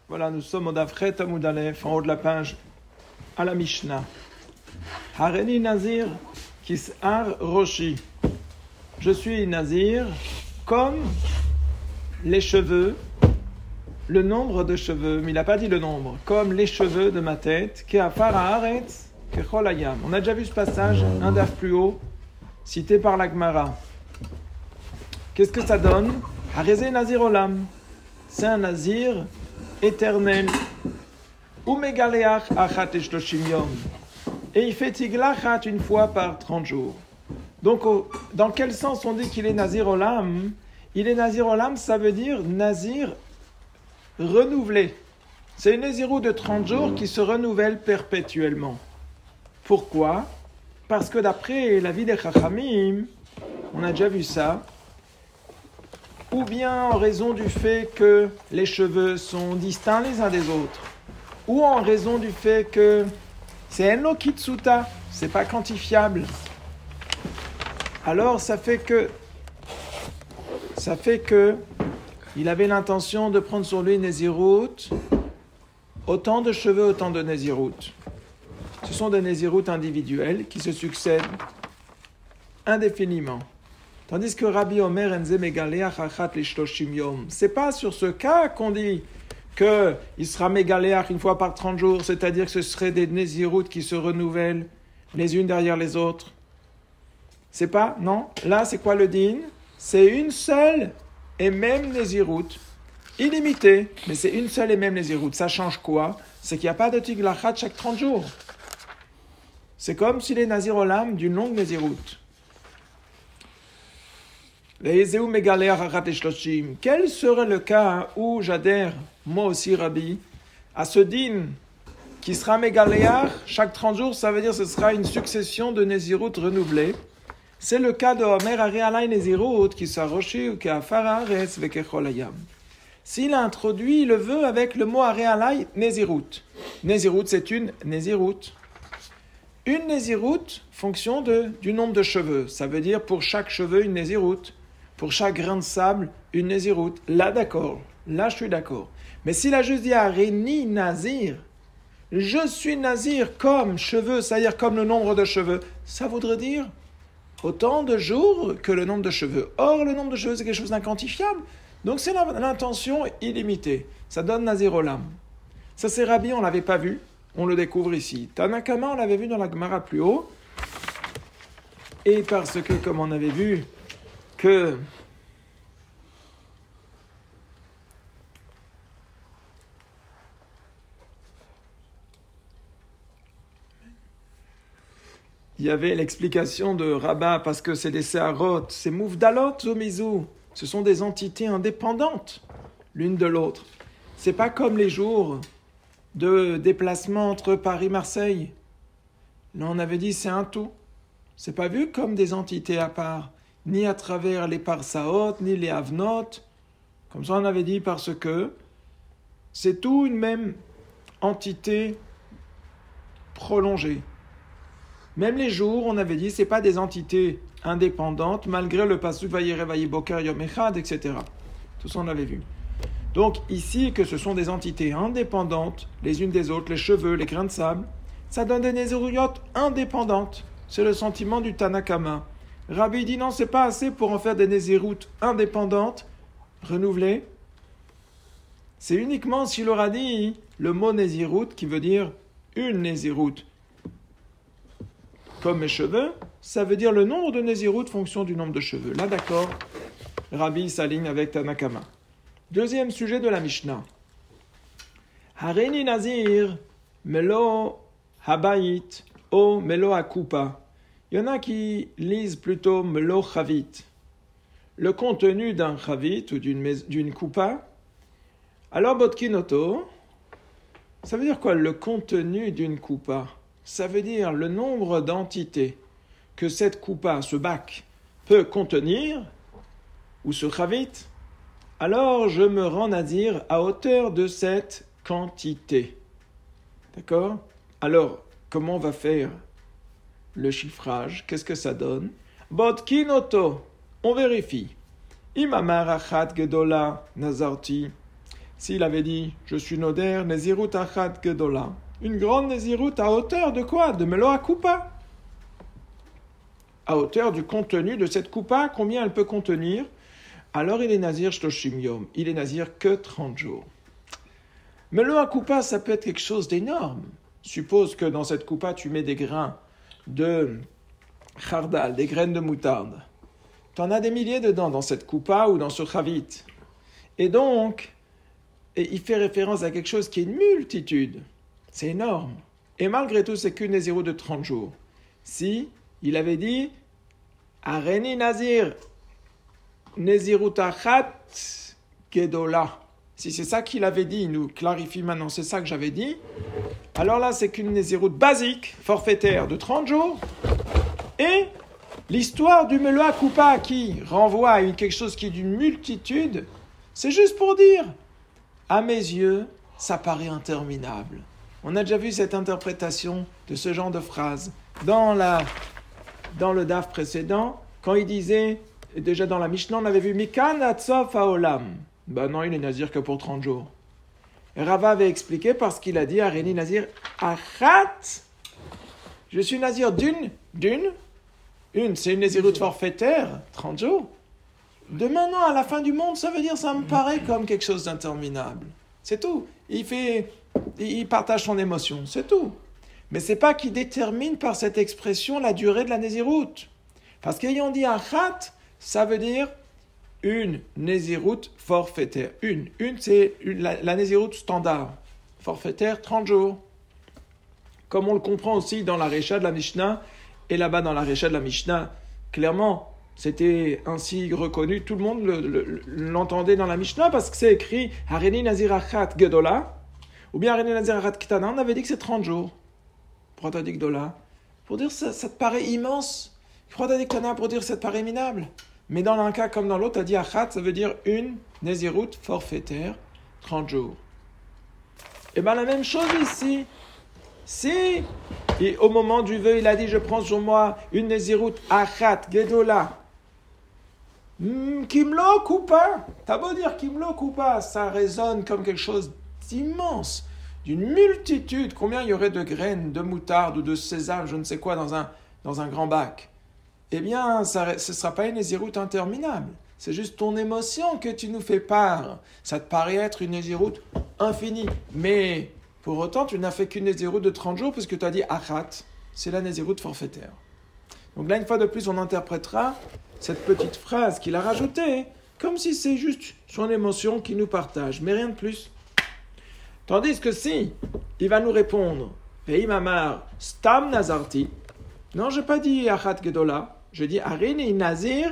Voilà, nous sommes au Dafret Amud Aleph, en haut de la page, à la Mishnah. Hareni Nazir Kis'ar Roshi. Je suis Nazir comme les cheveux, le nombre de cheveux, mais il n'a pas dit le nombre, comme les cheveux de ma tête, Ke'afar haaretz kechol hayam. On a déjà vu ce passage, un daf plus haut, cité par la Gemara. Qu'est-ce que ça donne? Hareze Nazir Olam. C'est un Nazir éternel. Umegaleach achat eshloshim yom. Et il fait tiglachat une fois par 30 jours. Donc, dans quel sens on dit qu'il est Nazir Olam? Il est Nazir Olam, ça veut dire Nazir renouvelé. C'est une Nazirut de 30 jours qui se renouvelle perpétuellement. Pourquoi? Parce que d'après la vie des Chachamim, on a déjà vu ça, ou bien en raison du fait que les cheveux sont distincts les uns des autres, ou en raison du fait que c'est Enlo Kitsuta, c'est pas quantifiable. Alors ça fait que il avait l'intention de prendre sur lui une Nézirut, autant de cheveux, autant de Nézirut. Ce sont des Nézirut individuels qui se succèdent indéfiniment. Tandis que Rabbi Omer Enze Megaleach Achat Lishloshim Yom, c'est pas sur ce cas qu'on dit qu'il sera Megaleach une fois par 30 jours, c'est-à-dire que ce seraient des Nézirut qui se renouvellent les unes derrière les autres. C'est pas, non. Là, c'est quoi le din? C'est une seule et même Nézirut, illimitée, mais c'est une seule et même Nézirut. Ça change quoi? C'est qu'il n'y a pas de tiglachat chaque 30 jours. C'est comme s'il est Nazir Olam d'une longue Nézirut. Quel serait le cas où j'adhère, moi aussi Rabbi, à ce din qui sera Megaleach chaque 30 jours, ça veut dire que ce sera une succession de Nézirut renouvelées. C'est le cas de Omer Arealai Nézirut qui s'arrochit ou qui a Fararetz vekechol hayam. S'il a introduit le vœu avec le mot Arealai Nézirut. Nézirut, c'est une Nézirut. Une Nézirut, fonction du nombre de cheveux. Ça veut dire pour chaque cheveu une Nézirut. Pour chaque grain de sable, une Nézirut. Là, d'accord. Là, je suis d'accord. Mais s'il a juste dit Hareni Nazir, je suis Nazir comme cheveux, c'est-à-dire comme le nombre de cheveux, ça voudrait dire autant de jours que le nombre de cheveux. Or, le nombre de cheveux, c'est quelque chose d'inquantifiable. Donc, c'est l'intention illimitée. Ça donne Nazir Olam. Ça, c'est Rabbi, on ne l'avait pas vu. On le découvre ici. Tanakama, on l'avait vu dans la Gemara plus haut. Et parce que, comme on avait vu, que il y avait l'explication de Rabbah parce que c'est des Seharot, c'est Mouvdalot ou Mizou. Ce sont des entités indépendantes l'une de l'autre. C'est pas comme les jours de déplacement entre Paris et Marseille. Là, on avait dit c'est un tout. C'est pas vu comme des entités à part, ni à travers les Parsaot, ni les Avnot. Comme ça, on avait dit parce que c'est tout une même entité prolongée. Même les jours, on avait dit, c'est pas des entités indépendantes, malgré le pasuk Vayere Vayiboker Yom Echad, etc. Tout ça, on l'avait vu. Donc, ici, que ce sont des entités indépendantes, les unes des autres, les cheveux, les grains de sable, ça donne des Néziruyot indépendantes. C'est le sentiment du Tanakama. Rabbi dit non, c'est pas assez pour en faire des Nézirut indépendantes, renouvelées. C'est uniquement s'il aura dit le mot Nézirut qui veut dire une Nézirut. Comme mes cheveux, ça veut dire le nombre de Nézirut fonction du nombre de cheveux. Là, d'accord, Rabbi s'aligne avec Tanakama. Deuxième sujet de la Mishnah. Hareni Nazir, Melo Habayit, O Melo Akupa. Il y en a qui lisent plutôt Melo Chavit. Le contenu d'un Chavit ou d'une Kupa. Alors, Botkinoto, ça veut dire quoi le contenu d'une Kupa? Ça veut dire le nombre d'entités que cette Kupa, ce bac, peut contenir, ou ce Chavit. Alors, je me rends à dire à hauteur de cette quantité. D'accord? Alors, comment on va faire le chiffrage? Qu'est-ce que ça donne? Botkinoto, on vérifie. Imamar achat gedola nazarti. s'il avait dit « Je suis Noder, Nezirut Achat Gedola », une grande Nezirut à hauteur de quoi? De Melo HaKoupa. À hauteur du contenu de cette Koupa, combien elle peut contenir? Alors il est Nazir Shloshim Yom, il est Nazir que 30 jours. Melo HaKoupa, ça peut être quelque chose d'énorme. Suppose que dans cette Koupa, tu mets des grains de Khardal, des graines de moutarde. Tu en as des milliers dedans dans cette Koupa ou dans ce Chavit. Et donc, il fait référence à quelque chose qui est une multitude. C'est énorme. Et malgré tout, c'est qu'une Nézirut de 30 jours. Si il avait dit Areni Nazir Nezirut Achat Gedola. Si c'est ça qu'il avait dit, il nous clarifie maintenant, c'est ça que j'avais dit. Alors là, c'est qu'une Nézirut basique, forfaitaire, de 30 jours. Et l'histoire du Melo HaKoupa qui renvoie à quelque chose qui est d'une multitude, c'est juste pour dire, à mes yeux, ça paraît interminable. On a déjà vu cette interprétation de ce genre de phrase dans le daf précédent, quand il disait, déjà dans la Mishnah, on avait vu Mikan Atsof Haolam. Ben non, il est nazir que pour 30 jours. Et Rava avait expliqué parce qu'il a dit Areni Nazir Achat. Je suis nazir d'une, c'est une Nézirut forfaitaire, 30 jours. De maintenant à la fin du monde, ça veut dire, ça me paraît comme quelque chose d'interminable. C'est tout. Il partage son émotion, c'est tout. Mais c'est pas qu'il détermine par cette expression la durée de la Nézirut. Parce qu'ayant dit Achat, ça veut dire une Nézirut forfaitaire. Une c'est la Nézirut standard. Forfaitaire, 30 jours. Comme on le comprend aussi dans la Récha de la Mishnah, et là-bas dans la Récha de la Mishnah, clairement, c'était ainsi reconnu, tout le monde l'entendait dans la Mishnah, parce que c'est écrit Hareni Nazir Achat Gedola, ou bien Hareni Nazir Achat Ktana, on avait dit que c'est 30 jours. Pourquoi t'as dit Gedola? Pour dire ça te paraît immense. Pourquoi t'as dit Ktana? Pour dire ça te paraît minable. Mais dans l'un cas comme dans l'autre, t'as dit Achat, ça veut dire une Nézirut forfaitaire, 30 jours. Et bien la même chose ici. Si, et au moment du vœu, il a dit, je prends sur moi une Nézirut Achat Gedola. Kimlo Koupa. T'as beau dire Kimlo Koupa, ça résonne comme quelque chose d'immense, d'une multitude. Combien il y aurait de graines, de moutarde ou de sésame, je ne sais quoi, dans un grand bac? Eh bien, ce ne sera pas une Nézirut interminable. C'est juste ton émotion que tu nous fais part. Ça te paraît être une Nézirut infinie. Mais pour autant, tu n'as fait qu'une Nézirut de 30 jours puisque tu as dit Achat. C'est la Nézirut forfaitaire. Donc là, une fois de plus, on interprétera cette petite phrase qu'il a rajoutée comme si c'est juste son émotion qui nous partage, mais rien de plus. Tandis que si, il va nous répondre Veim Amar Stam Nazarti. Non, je n'ai pas dit Achat Gedola. Je dis Areni Nazir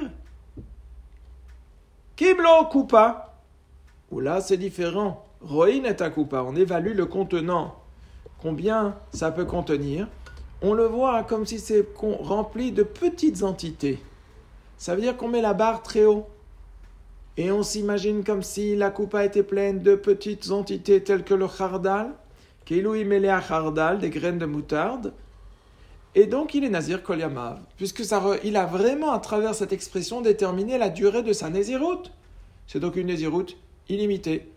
Kiblo Koupa. Ou là, c'est différent. Roin et Koupa. On évalue le contenant. Combien ça peut contenir? On le voit comme si c'est rempli de petites entités. Ça veut dire qu'on met la barre très haut. Et on s'imagine comme si la Koupa était pleine de petites entités telles que le Khardal, Keilou Imelea Khardal, des graines de moutarde. Et donc, il est Nazir Kol Yamav, puisque il a vraiment, à travers cette expression, déterminé la durée de sa Nézirut. C'est donc une Nézirut illimitée.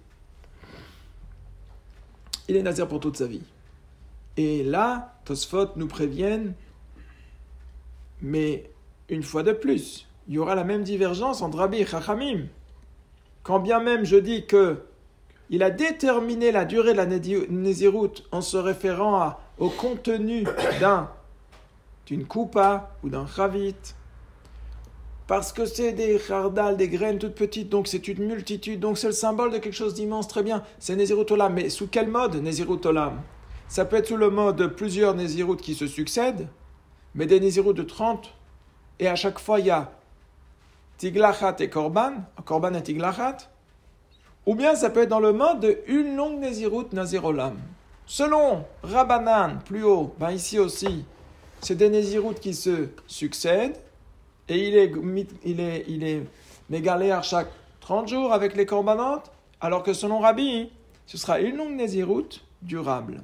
Il est Nazir pour toute sa vie. Et là, Tosfot nous préviennent, mais une fois de plus, il y aura la même divergence entre Rabbi et Chachamim. Quand bien même je dis qu'il a déterminé la durée de la Nézirut en se référant au contenu d'une Koupa ou d'un Chavit, parce que c'est des Khardal, des graines toutes petites, donc c'est une multitude, donc c'est le symbole de quelque chose d'immense, très bien, c'est Nézirut Olam. Mais sous quel mode Nézirut Olam? Ça peut être sous le mode de plusieurs Nézirut qui se succèdent, mais des Nézirut de 30, et à chaque fois il y a Tiglachat et Korban et Tiglachat, ou bien ça peut être dans le mode de une longue Nézirut Nazir Olam. Selon Rabbanan, plus haut, ici aussi, c'est des Nézirut qui se succèdent, et il est mégalé à chaque 30 jours avec les Korbanot, alors que selon Rabbi, ce sera une longue Nézirut durable.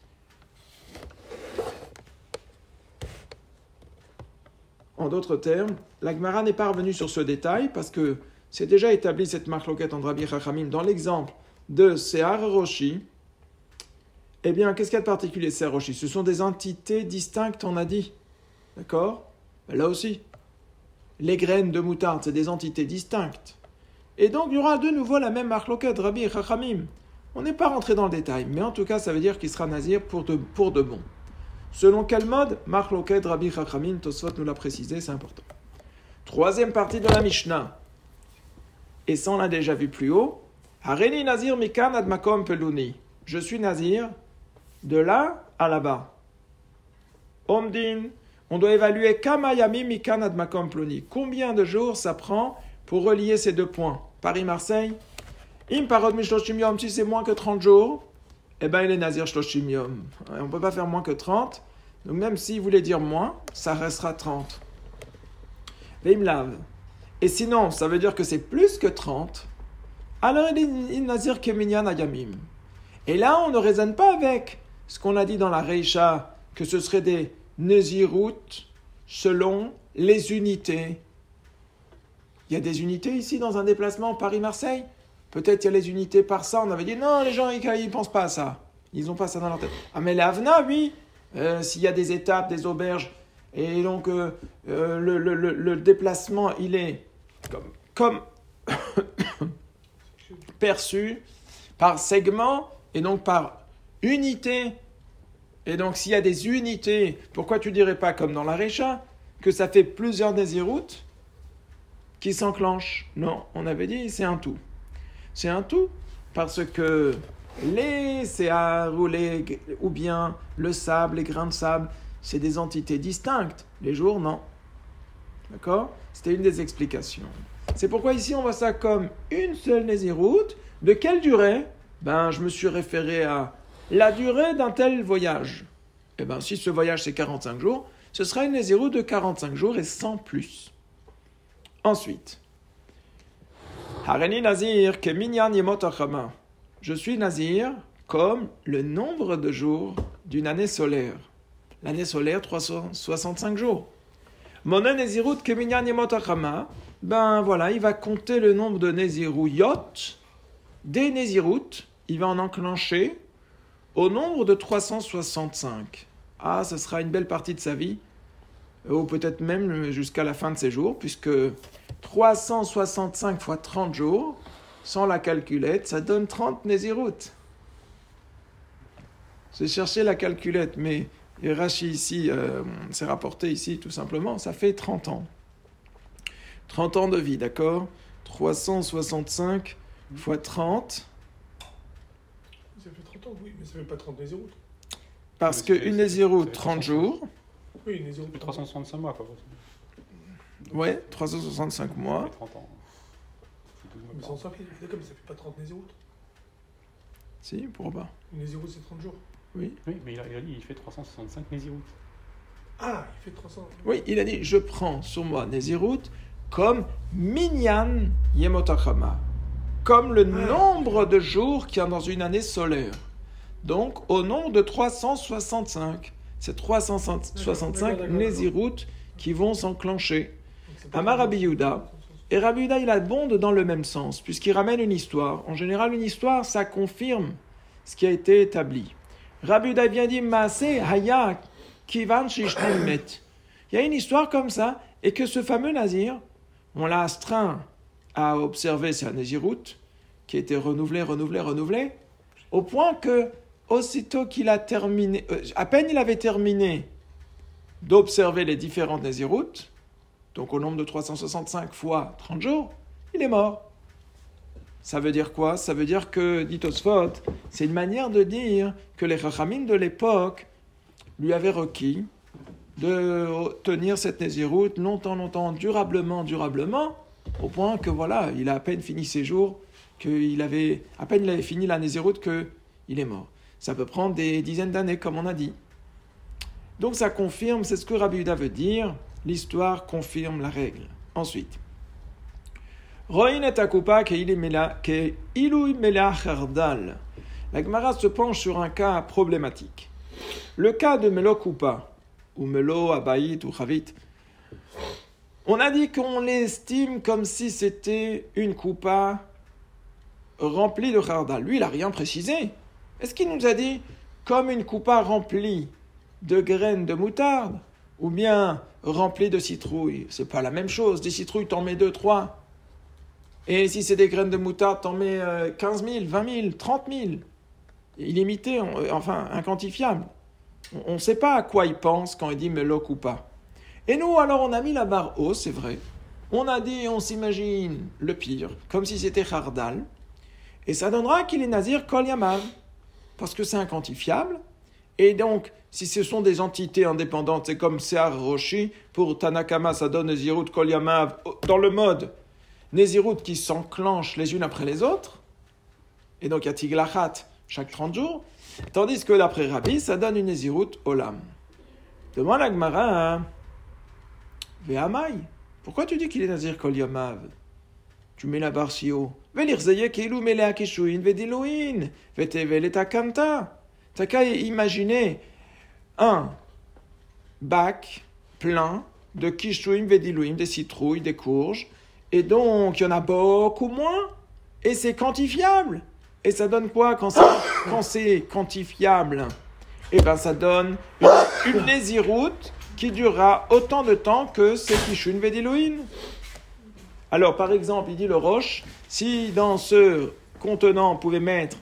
En d'autres termes, la Gemara n'est pas revenue sur ce détail parce que c'est déjà établi cette marloquette entre Rabbi et Chachamim dans l'exemple de Se'ar Roshi, eh bien, qu'est-ce qu'il y a de particulier, Se'ar Roshi? Ce sont des entités distinctes, on a dit. D'accord? Là aussi, les graines de moutarde, c'est des entités distinctes. Et donc, il y aura de nouveau la même marloquette, Rabbi et Chachamim. On n'est pas rentré dans le détail, mais en tout cas, ça veut dire qu'il sera nazir pour de bon. Selon quel mode? Marloquette, Rabbi Chachamim, Tosfot nous l'a précisé, c'est important. Troisième partie de la Mishnah. Et ça, on l'a déjà vu plus haut. Hareni nazir mikan ad makom peluni. Je suis nazir de là à là-bas. Omdin. On doit évaluer kamayami mikan ad makom peluni. Combien de jours ça prend pour relier ces deux points? Paris-Marseille. Im parod mishloshim yom. Si c'est moins que 30 jours, eh bien il est nazir shloshim yom. On ne peut pas faire moins que 30. Donc même s'il voulait dire moins, ça restera 30. Veimlav. Et sinon, ça veut dire que c'est plus que 30. Alors il est nazir keminyan ayamim. Et là, on ne raisonne pas avec ce qu'on a dit dans la Reisha, que ce serait des Néziroutes selon les unités. Il y a des unités ici dans un déplacement Paris-Marseille. Peut-être il y a les unités par ça. On avait dit non, les gens ils ne pensent pas à ça. Ils n'ont pas ça dans leur tête. Ah mais l'Avna, oui. S'il y a des étapes, des auberges, et donc le déplacement, il est comme perçu par segment et donc par unité. Et donc s'il y a des unités, pourquoi tu dirais pas comme dans la Recha que ça fait plusieurs Néziroutes qui s'enclenchent? Non, on avait dit c'est un tout. C'est un tout parce que les séars ou bien le sable, les grains de sable, c'est des entités distinctes. Les jours, non. D'accord? C'était une des explications. C'est pourquoi ici on voit ça comme une seule Néziroute. De quelle durée? Je me suis référé à la durée d'un tel voyage. Si ce voyage c'est 45 jours, ce sera une Néziroute de 45 jours et sans plus. Ensuite, Hareni Nazir ke minyan yemot hachama. Je suis Nazir comme le nombre de jours d'une année solaire. L'année solaire, 365 jours. Monen Nézirut ke minyan yemot hachama. Il va compter le nombre de Nézirouyot, des Néziroutes, il va en enclencher au nombre de 365. Ah, ce sera une belle partie de sa vie, ou peut-être même jusqu'à la fin de ses jours, puisque 365 fois 30 jours, sans la calculette, ça donne 30 Néziroutes. C'est chercher la calculette, mais Rashi ici, c'est rapporté ici tout simplement, ça fait 30 ans. 30 ans de vie, d'accord? 365 fois 30. Ça fait 30 ans, oui, mais ça fait pas 30 Néziroutes. Parce qu'une Néziroute, 30 jours. Oui, une Néziroute. 365 mois, quoi. Ouais, 365 mois. 30 ans. Mais sans ça, d'accord, mais ça fait pas 30 Néziroutes. Si, pourquoi pas? Une Néziroute, c'est 30 jours. Oui. Oui, mais il a dit il fait 365 Néziroutes. Ah, il fait 300. Oui, il a dit, je prends sur moi Néziroute comme minyan yemot hachama, comme le nombre de jours qu'il y a dans une année solaire. Donc, au nombre de 365. C'est 365 Néziroutes qui vont s'enclencher. Amar Rabbi Yehuda. Et Rabbi Yehuda, il abonde dans le même sens, puisqu'il ramène une histoire. En général, une histoire, ça confirme ce qui a été établi. Rabbi Yehuda vient dire, Maaseh haya kivan shishnem met. Il y a une histoire comme ça, et que ce fameux Nazir, on l'a astreint à observer sa Néziroute, qui a été renouvelée, au point que, aussitôt qu'il a terminé, à peine il avait terminé d'observer les différentes Néziroutes, donc au nombre de 365 fois 30 jours, il est mort. Ça veut dire quoi? Ça veut dire que, dit Tosfot, c'est une manière de dire que les Chachamim de l'époque lui avaient requis de tenir cette Néziroute longtemps, durablement, au point que voilà, il a à peine fini ses jours, à peine il avait fini la Néziroute qu'il est mort. Ça peut prendre des dizaines d'années, comme on a dit. Donc ça confirme, c'est ce que Rabbi Yehuda veut dire, l'histoire confirme la règle. Ensuite, Roin et Akupa ke ilu mela chardal. La Gemara se penche sur un cas problématique. Le cas de Melo Kupa, ou Melo Abayit ou Chavit, on a dit qu'on l'estime comme si c'était une Kupa remplie de chardal. Lui, il n'a rien précisé. Est-ce qu'il nous a dit comme une coupa remplie de graines de moutarde ou bien remplie de citrouilles? C'est pas la même chose. Des citrouilles, t'en mets 2, 3. Et si c'est des graines de moutarde, t'en mets 15 000, 20 000, 30 000. Illimité, enfin inquantifiable. On ne sait pas à quoi il pense quand il dit melok ou pas. Et nous, alors, on a mis la barre haute, c'est vrai. On a dit, on s'imagine le pire, comme si c'était chardal. Et ça donnera qu'il est nazir kol yamav, parce que c'est inquantifiable. Et donc, si ce sont des entités indépendantes, c'est comme Sear Roshi, pour Tanakama, ça donne Nezirut kol yamav, dans le mode Nezirut qui s'enclenchent les unes après les autres. Et donc, il y a Tiglachat chaque 30 jours. Tandis que d'après Rabbi, ça donne une Nezirut olam. Demande la Gemara, hein, Ve'amai, pourquoi tu dis qu'il est nazir kol yamav? Tu mets la barre si haut. Ve'lirzeye keilu melea kishuin ve'diluin ve'tevel et takanta. T'as qu'à imaginer un bac plein de kishuim ve'diluim, des citrouilles, des courges, et donc il y en a beaucoup moins, et c'est quantifiable. Et ça donne quoi quand c'est quantifiable? Eh bien, ça donne une nésiroute qui durera autant de temps que ces kishun vediluin. Alors, par exemple, il dit le Roche, si dans ce contenant on pouvait mettre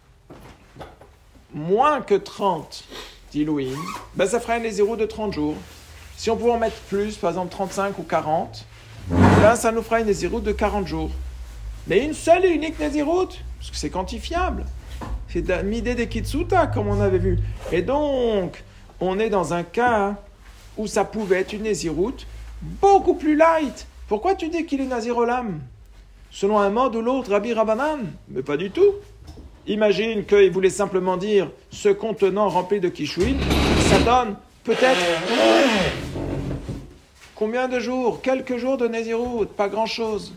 moins que 30 diluin, ben ça ferait une nésiroute de 30 jours. Si on pouvait en mettre plus, par exemple 35 ou 40, là, ça nous fera une nésiroute de 40 jours. Mais une seule et unique nésiroute, parce que c'est quantifiable. C'est midé des kitsuta, comme on avait vu. Et donc, on est dans un cas où ça pouvait être une nésiroute beaucoup plus light. Pourquoi tu dis qu'il est nazir olam? Selon un mode ou l'autre, Rabbi Rabbanan? Mais pas du tout. Imagine qu'il voulait simplement dire ce contenant rempli de kishuin, ça donne peut-être combien de jours? Quelques jours de nésiroute, pas grand-chose.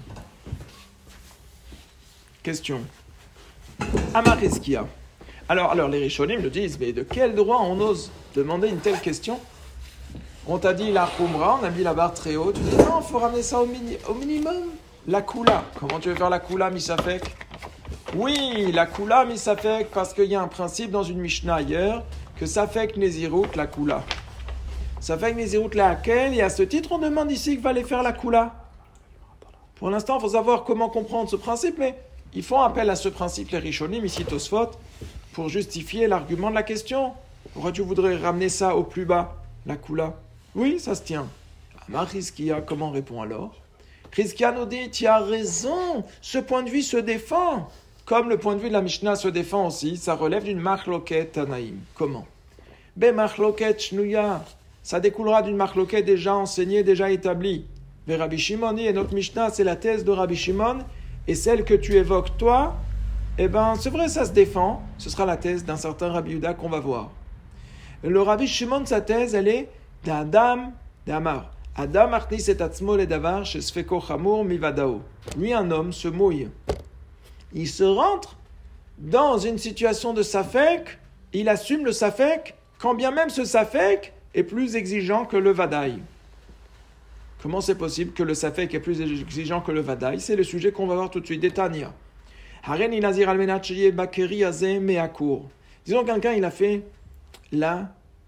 Question. Amariskia. Alors, les Rishonim nous disent, mais de quel droit on ose demander une telle question? On t'a dit la khumra, on a mis la barre très haute. Tu dis non, il faut ramener ça au minimum. La kula. Comment tu veux faire la kula, misafek? Oui, la kula, misafek, parce qu'il y a un principe dans une Mishnah ailleurs, que safek nezirut la kula. Safek nezirut la hakel, et à ce titre, on demande ici qu'il va aller faire la kula. Pour l'instant, il faut savoir comment comprendre ce principe, mais ils font appel à ce principe, les Rishonim, ici Tosfot, pour justifier l'argument de la question. Pourquoi tu voudrais ramener ça au plus bas, la kula? Oui, ça se tient. Amar Rizkia, comment on répond alors? Rizkia nous dit, tu as raison, ce point de vue se défend. Comme le point de vue de la Mishnah se défend aussi, ça relève d'une machloket tanaïm. Comment? Machloket shnuya, ça découlera d'une machloket déjà enseignée, déjà établie. Mais Rabbi Shimoni et notre Mishnah, c'est la thèse de Rabbi Shimon, et celle que tu évoques toi, eh ben, c'est vrai, ça se défend. Ce sera la thèse d'un certain Rabbi Yehuda qu'on va voir. Le Rabbi Shimon, sa thèse, elle est d'Adam, d'Amar. Adam arnis et atzmo le davar chez Sfeko Chamur mivadao. Lui, un homme, se mouille. Il se rentre dans une situation de safek, il assume le safek, quand bien même ce safek est plus exigeant que le vadaï. Comment c'est possible que le safek est plus exigeant que le vadaï? C'est le sujet qu'on va voir tout de suite. Détania. Haren inazir almenat sheye bakeri azeh meakour. Disons quelqu'un, il a fait la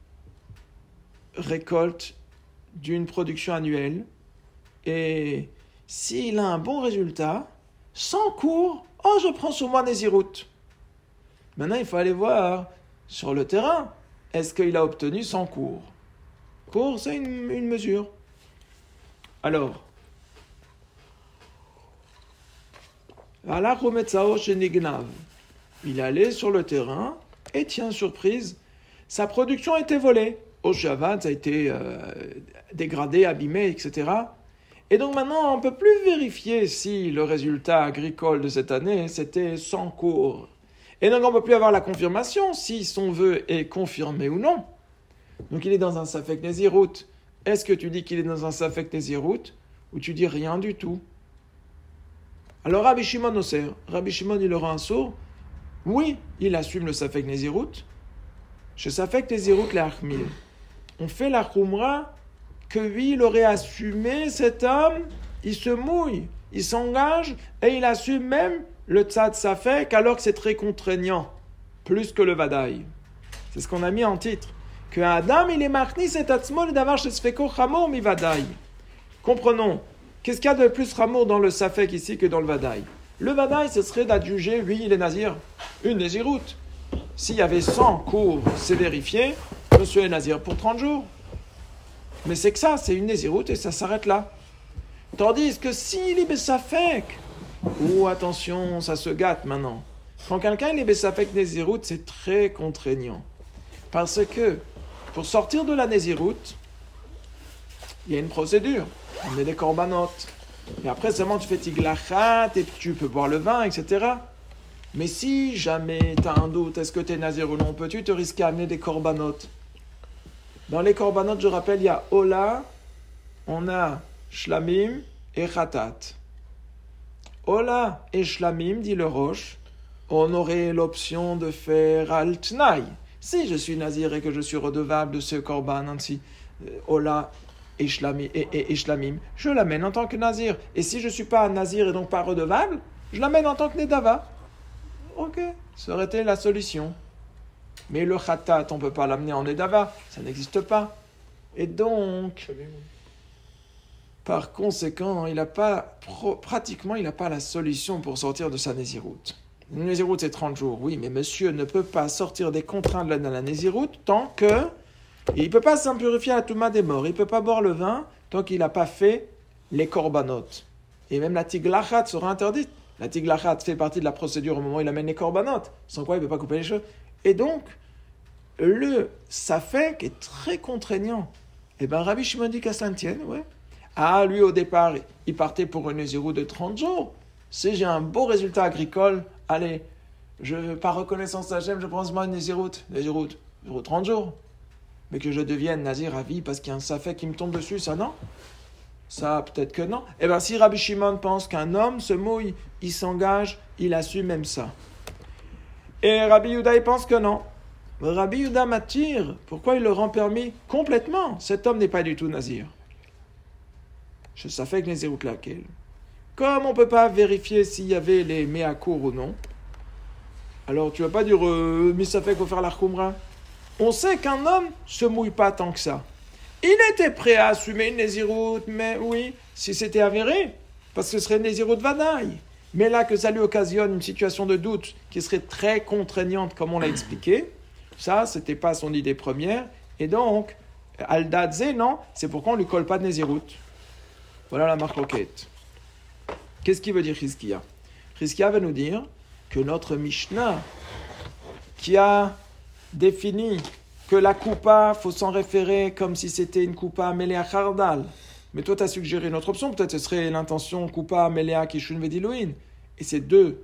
récolte d'une production annuelle et s'il a un bon résultat, sans cours, oh, je prends sur moi Nézirut. Maintenant, il faut aller voir sur le terrain, est-ce qu'il a obtenu sans cours? Cours, c'est une mesure. Alors, il allait sur le terrain et tiens, surprise, sa production a été volée. Au Shavat, ça a été dégradé, abîmé, etc. Et donc maintenant, on ne peut plus vérifier si le résultat agricole de cette année, c'était sans cours. Et donc on ne peut plus avoir la confirmation si son vœu est confirmé ou non. Donc il est dans un Safek Nézirut. Est-ce que tu dis qu'il est dans un Safek Nézirut ou tu dis rien du tout? Alors Rabbi Shimon Oser, Rabbi Shimon il aura un sourd. Oui, il assume le Safek Nézirut. Chez Safek Nézirut le Achmir. On fait la Khumra que oui, il aurait assumé cet homme, il se mouille, il s'engage et il assume même le tzad safek alors que c'est très contraignant, plus que le vadaï. C'est ce qu'on a mis en titre. Que Adam, il est marni, c'est atzmo, le davar shesfeko chamor mi vadaï. Comprenons, qu'est-ce qu'il y a de plus chamour dans le safek ici que dans le vadaï? Le vadaï, ce serait d'adjuger, oui, il est nazir, une naziroute. S'il y avait 100 cours, c'est vérifié, monsieur est nazir pour 30 jours. Mais c'est que ça, c'est une naziroute et ça s'arrête là. Tandis que s'il est besafek, oh attention, ça se gâte maintenant. Quand quelqu'un est besafek naziroute, c'est très contraignant. Parce que, pour sortir de la naziroute, il y a une procédure. On met des corbanotes. Et après seulement tu fais tiglachat et tu peux boire le vin, etc. Mais si jamais tu as un doute, est-ce que tu es nazir ou non, peux-tu te risquer à amener des corbanotes? Dans les corbanotes, je rappelle, il y a Ola, on a Shlamim et Khatat. Ola et Shlamim, dit le Roche, on aurait l'option de faire Al-Tnaï. Si je suis nazir et que je suis redevable de ce korban, ainsi, Ola et Shlamim, je l'amène en tant que nazir. Et si je ne suis pas nazir et donc pas redevable, je l'amène en tant que Nedava. Ok, ça aurait été la solution. Mais le Khatat, on ne peut pas l'amener en Nedava, ça n'existe pas. Et donc, par conséquent, pratiquement, il n'a pas la solution pour sortir de sa Néziroute. Une Néziroute, c'est 30 jours, oui, mais monsieur ne peut pas sortir des contraintes de la Néziroute tant que il ne peut pas s'impurifier à la Touma des morts, il ne peut pas boire le vin tant qu'il n'a pas fait les corbanotes. Et même la tiglachat sera interdite. La tiglachat fait partie de la procédure au moment où il amène les corbanotes, sans quoi il ne peut pas couper les cheveux. Et donc, le safek est très contraignant. Et bien, Rabbi Shimon dit qu'à Saint-Étienne, ouais. Ah, lui, au départ, il partait pour une Néziroute de 30 jours. Si j'ai un beau résultat agricole, allez, par reconnaissance d'Hachem, je prends moi une Néziroute 30 jours. Mais que je devienne nazir à vie parce qu'il y a un safek qui me tombe dessus, ça non? Ça, peut-être que non. Eh bien, si Rabbi Shimon pense qu'un homme se mouille, il s'engage, il assume même ça. Et Rabbi Yehuda, il pense que non. Rabbi Yehuda m'attire. Pourquoi il le rend permis complètement? Cet homme n'est pas du tout nazir. Je savais que Néziroute laquelle. Comme on ne peut pas vérifier s'il y avait les méacours ou non, alors tu ne vas pas dire mais ça fait qu'il faut faire la khumra. On sait qu'un homme ne se mouille pas tant que ça. Il était prêt à assumer une Néziroute, mais oui, si c'était avéré, parce que ce serait une Néziroute vadaï. Mais là, que ça lui occasionne une situation de doute qui serait très contraignante, comme on l'a expliqué, ça, ce n'était pas son idée première. Et donc, Al-Dadze, non, c'est pourquoi on ne lui colle pas de Néziroute. Voilà la marque roquette. Qu'est-ce qu'il veut dire Chizkiya? Chizkiya va nous dire que notre Mishnah, qui a défini que la coupa, il faut s'en référer comme si c'était une coupa Melea Chardal. Mais toi, tu as suggéré une autre option, peut-être ce serait l'intention coupa Melea Kishun Vediloin. Et c'est deux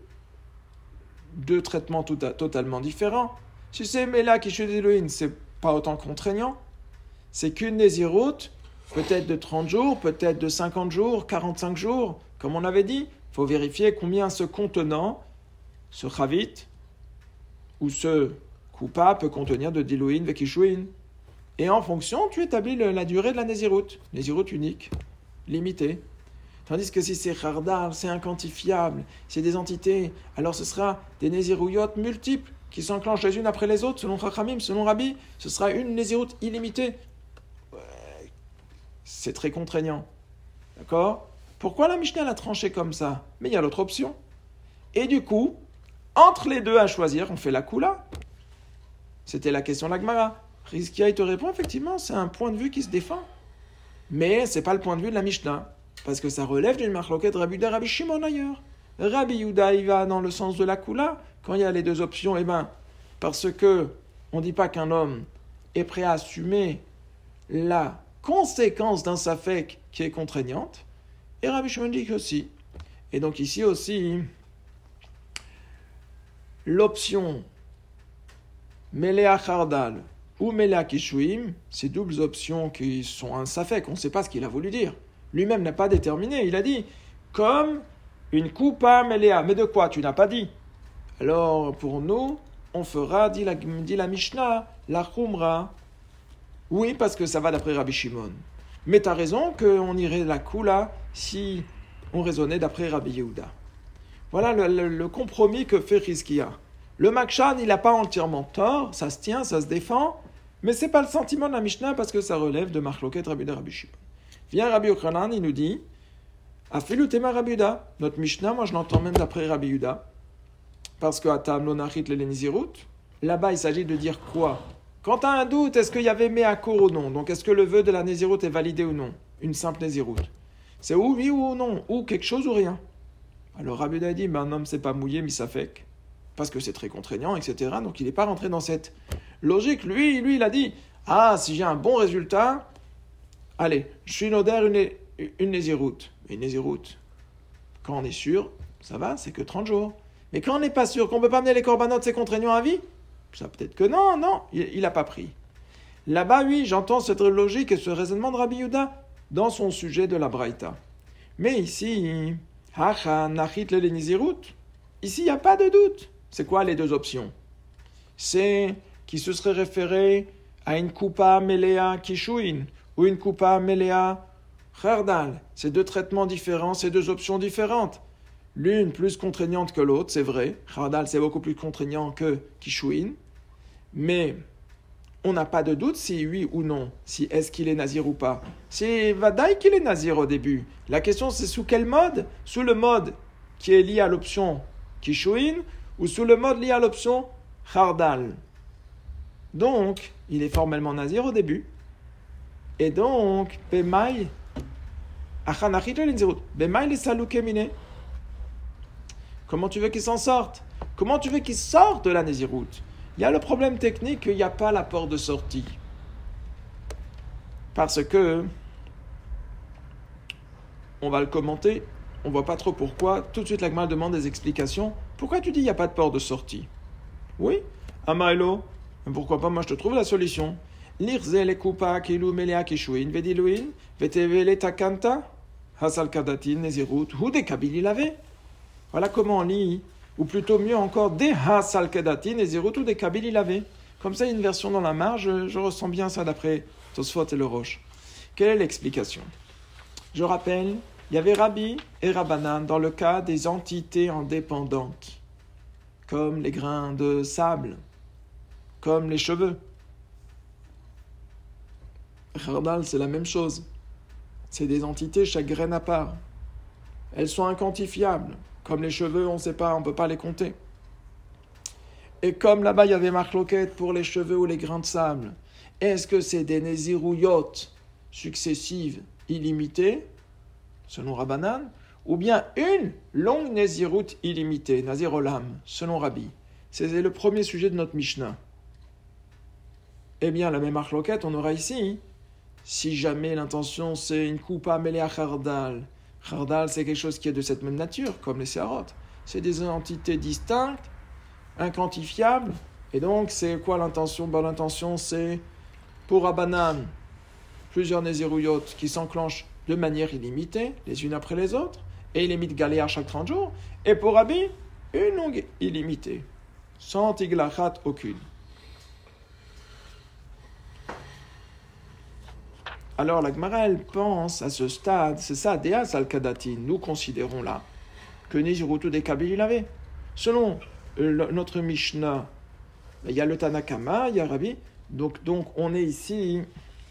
traitements totalement différents. Si c'est Melea Kishun Vediloin, c'est pas autant contraignant. C'est qu'une Néziroute, peut-être de 30 jours, peut-être de 50 jours, 45 jours. Comme on avait dit, il faut vérifier combien ce contenant, ce chavit, ou ce coupa peut contenir de dilouin, vekishuin. Et en fonction, tu établis la durée de la Néziroute. Néziroute unique, limitée. Tandis que si c'est chardal, c'est inquantifiable, c'est des entités, alors ce sera des Nézirouyotes multiples qui s'enclenchent les unes après les autres, selon Chachamim, selon Rabbi. Ce sera une Néziroute illimitée. C'est très contraignant. D'accord? Pourquoi la Mishnah l'a tranché comme ça? Mais il y a l'autre option. Et du coup, entre les deux à choisir, on fait la Kula. C'était la question de la Gemara. Chizkiya, il te répond, effectivement, c'est un point de vue qui se défend. Mais ce n'est pas le point de vue de la Mishnah. Parce que ça relève d'une marloquette Rabbi Yehuda, Rabbi Shimon ailleurs. Rabbi Yehuda, il va dans le sens de la Kula. Quand il y a les deux options, parce que on ne dit pas qu'un homme est prêt à assumer la conséquence d'un safek qui est contraignante. Et Rabbi Shimon dit que si. Et donc ici aussi, l'option Melea Chardal ou Melea Kishuim, ces doubles options qui sont un safek, on ne sait pas ce qu'il a voulu dire. Lui-même n'a pas déterminé. Il a dit, comme une coupa Melea. Mais de quoi? Tu n'as pas dit. Alors, pour nous, on fera, dit la Mishnah, la Khumra. Oui, parce que ça va d'après Rabbi Shimon. Mais tu as raison qu'on irait la Kula si on raisonnait d'après Rabbi Yehuda. Voilà le compromis que fait Rizkia. Le Makshan, il n'a pas entièrement tort, ça se tient, ça se défend, mais ce n'est pas le sentiment de la Mishnah parce que ça relève de Marloket Rabbi Yehuda Rabbi Shimon. Vient Rabbi Yochanan, il nous dit Afilu tema Rabbi Yehuda. Notre Mishnah, moi je l'entends même d'après Rabbi Yehuda. Parce que Atam Lonachit le Nézirut, là-bas il s'agit de dire quoi? Quand tu as un doute, est-ce qu'il y avait Meakor ou non? Donc est-ce que le vœu de la Nézirut est validé ou non? Une simple Nézirut. C'est ou oui ou non, ou quelque chose ou rien. Alors Rabbi Yehuda dit un homme s'est pas mouillé, misafek, parce que c'est très contraignant, etc. Donc il n'est pas rentré dans cette logique. Lui, il a dit si j'ai un bon résultat, allez, je suis nodère une Nézirut. Une Nézirut, quand on est sûr, ça va, c'est que 30 jours. Mais quand on n'est pas sûr, qu'on ne peut pas amener les corbanotes, c'est contraignant à vie, ça peut-être que non, il n'a pas pris. Là-bas, oui, j'entends cette logique et ce raisonnement de Rabbi Yehuda dans son sujet de la Braïta. Mais ici, ici, il n'y a pas de doute. C'est quoi les deux options? C'est qui se serait référé à une coupa melea kishuin ou une coupa melea chardal. C'est deux traitements différents, c'est deux options différentes. L'une plus contraignante que l'autre, c'est vrai. Chardal, c'est beaucoup plus contraignant que kishuin. Mais on n'a pas de doute si oui ou non, si est-ce qu'il est nazir ou pas. C'est vadaï qu'il est nazir au début. La question c'est sous quel mode? Sous le mode qui est lié à l'option kishuin ou sous le mode lié à l'option chardal. Donc, il est formellement nazir au début. Et donc, bemaï achanachit le nzirut. Bemaï le salukemine. Comment tu veux qu'il s'en sorte? Comment tu veux qu'il sorte de la Nézirut? Il y a le problème technique qu'il n'y a pas la porte de sortie. Parce que, on va le commenter, on ne voit pas trop pourquoi. Tout de suite, la Gemara demande des explications. Pourquoi tu dis qu'il n'y a pas de porte de sortie? Oui, Amaelo, pourquoi pas, moi je te trouve la solution. Lirze le kupa kilu melea kishuin vediluin vetevele takanta hasal kadatin Nézirut hude kabili lave. Voilà comment on lit, ou plutôt mieux encore, des hasal kedatin et zérotou des kabili lavé. Comme ça, il y a une version dans la marge, je ressens bien ça d'après Tosfot et le Roche. Quelle est l'explication? Je rappelle, il y avait Rabbi et Rabbanan dans le cas des entités indépendantes, comme les grains de sable, comme les cheveux. Chardal, c'est la même chose. C'est des entités, chaque graine à part. Elles sont inquantifiables. Comme les cheveux, on ne peut pas les compter. Et comme là-bas, il y avait marloquette pour les cheveux ou les grains de sable, est-ce que c'est des nézirouillotes successives, illimitées, selon Rabbanan, ou bien une longue néziroute illimitée, nazir olam, selon Rabbi? C'est le premier sujet de notre Mishnah. Eh bien, la même marloquette, on aura ici, si jamais l'intention c'est une coupa melea chardal. Chardal, c'est quelque chose qui est de cette même nature, comme les séarot. C'est des entités distinctes, inquantifiables. Et donc, c'est quoi l'intention? L'intention, c'est, pour Rabbanan, plusieurs nézirouillotes qui s'enclenchent de manière illimitée, les unes après les autres, et il émite galéa chaque 30 jours. Et pour Rabbi, une longue illimitée, sans tiglachat aucune. Alors la Gemara, elle pense à ce stade, c'est ça, Deas al-Kadati. Nous considérons là que Nézirutu des Kabili l'avait. Selon notre Mishnah, il y a le Tanakama, il y a Rabbi. Donc on est ici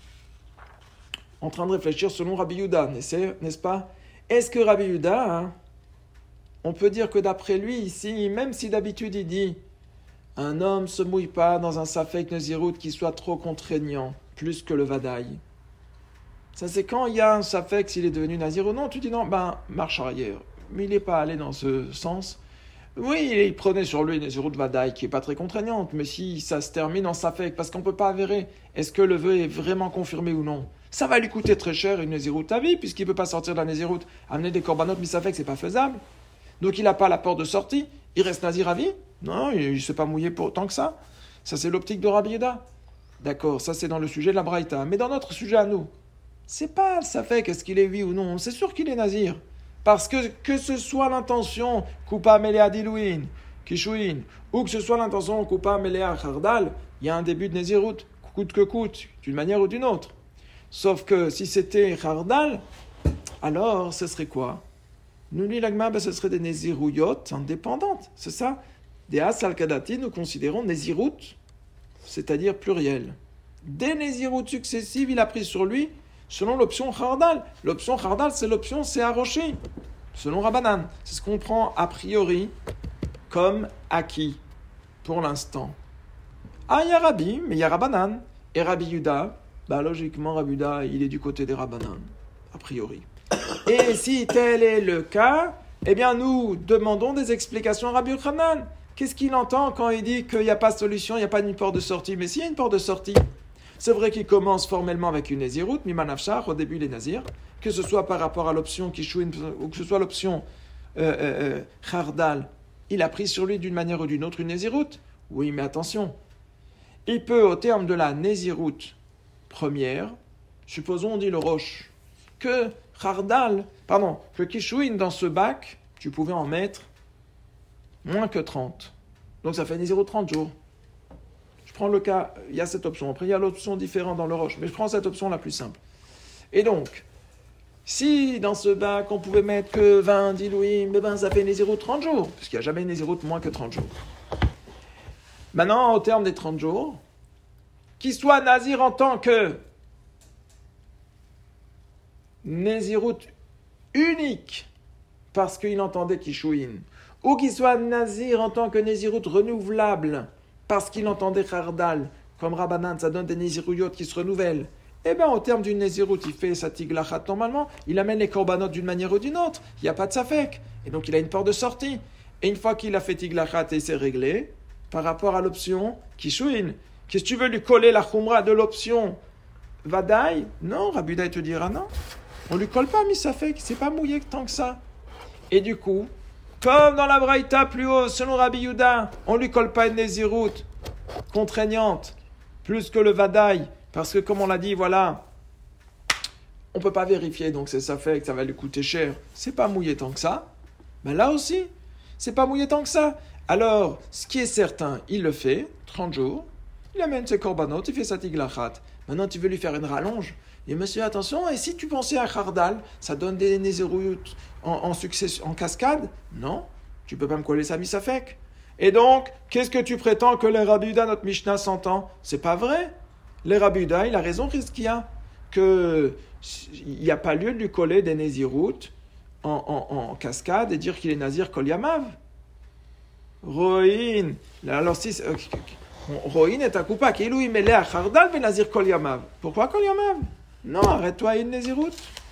en train de réfléchir selon Rabbi Yehuda, n'est-ce pas? Est-ce que Rabbi Yehuda, on peut dire que d'après lui ici, même si d'habitude il dit un homme ne se mouille pas dans un safek Nézirut qui soit trop contraignant, plus que le Vadaï. Ça, c'est quand il y a un safek, s'il est devenu nazir ou non, tu dis non, marche arrière. Mais il n'est pas allé dans ce sens. Oui, il prenait sur lui une Nézirut Vadaï qui n'est pas très contraignante, mais si ça se termine en safek, parce qu'on ne peut pas avérer, est-ce que le vœu est vraiment confirmé ou non? Ça va lui coûter très cher une Nézirut à vie, puisqu'il ne peut pas sortir de la Nézirut. Amener des korbanot mi-safek, c'est pas faisable. Donc il n'a pas la porte de sortie. Il reste nazir à vie? Non, il ne s'est pas mouillé pour autant que ça. Ça, c'est l'optique de Rabbi Yehuda. D'accord, ça c'est dans le sujet de la Braïta. Mais dans notre sujet à nous, c'est pas ça fait qu'est-ce qu'il est oui ou non. C'est sûr qu'il est nazir. Parce que ce soit l'intention coupa melea dilouin, kishuin, ou que ce soit l'intention coupa melea chardal, il y a un début de nazirut, coûte que coûte, d'une manière ou d'une autre. Sauf que si c'était chardal, alors ce serait quoi? Nous dit l'agma, ce serait des Nézirouyot indépendantes, c'est ça. Des Asal Kadati, nous considérons Nézirout, c'est-à-dire pluriel. Des Nézirout successives, il a pris sur lui, selon l'option Khardal. L'option Khardal, c'est l'option Seharoshi, selon Rabbanan. C'est ce qu'on prend a priori comme acquis, pour l'instant. Ah, il y a Rabbi, mais il y a Rabbanan. Et Rabbi Yuda, logiquement, Rabbi Yuda, il est du côté des Rabbanan, a priori. Et si tel est le cas, eh bien, nous demandons des explications à Rabbi Yochanan. Qu'est-ce qu'il entend quand il dit qu'il n'y a pas de solution, il n'y a pas une porte de sortie? Mais s'il y a une porte de sortie, c'est vrai qu'il commence formellement avec une Nézirout, Mimanafshar, au début les Nazirs, que ce soit par rapport à l'option Kishuin, ou que ce soit l'option Khardal, il a pris sur lui d'une manière ou d'une autre une Nézirout. Oui, mais attention, il peut, au terme de la Nézirout première, supposons on dit le Roche, que Kishuin dans ce bac, tu pouvais en mettre moins que 30. Donc ça fait Nézirout 30 jours. Je prends le cas, il y a cette option. Après, il y a l'option différente dans le Roche, mais je prends cette option la plus simple. Et donc, si dans ce bac, on pouvait mettre que 20 dilouim, ça fait Nézirout 30 jours, puisqu'il n'y a jamais Nézirout moins que 30 jours. Maintenant, au terme des 30 jours, qu'il soit Nazir en tant que Nézirout unique, parce qu'il entendait Kishuin, ou qu'il soit Nazir en tant que Nézirout renouvelable, parce qu'il entendait Khardal, comme Rabbanan, ça donne des Nézirouyot qui se renouvellent. Eh bien, au terme d'une Nézirout, il fait sa tiglachat normalement, il amène les korbanot d'une manière ou d'une autre, il n'y a pas de safek, et donc il a une porte de sortie. Et une fois qu'il a fait tiglachat et c'est réglé, par rapport à l'option Kishuin, qu'est-ce que tu veux lui coller la khumra de l'option Vadaï? Non, Rabbi Yuda te dira non. On lui colle pas misafek, c'est pas mouillé tant que ça. Et du coup, comme dans la Braïta plus haut, selon Rabbi Yuda, on lui colle pas une Nézirout contraignante, plus que le Vadaï, parce que comme on l'a dit, voilà, on peut pas vérifier, donc c'est safek, ça va lui coûter cher. C'est pas mouillé tant que ça. Mais là aussi, c'est pas mouillé tant que ça. Alors, ce qui est certain, il le fait, 30 jours, il amène ses korbanot, il fait sa tiglachat. Maintenant, tu veux lui faire une rallonge. Et monsieur, attention, et si tu pensais à Khardal, ça donne des Nézirout en succession, en cascade? Non, tu peux pas me coller ça misafek. Et donc, qu'est-ce que tu prétends que les Rabbi Yuda, notre Mishnah, s'entend? C'est pas vrai. Les Rabbi Yuda, il a raison, Rizkia, qu'il n'y a pas lieu de lui coller des Nézirout en cascade et dire qu'il est Nazir Kol Yamav. Roïn. Alors, si Roïn est un coupa, qu'il ou il mêlé à Khardal, mais Nazir Kol Yamav. Pourquoi Kol Yamav? Non, arrête-toi, une Nézirout.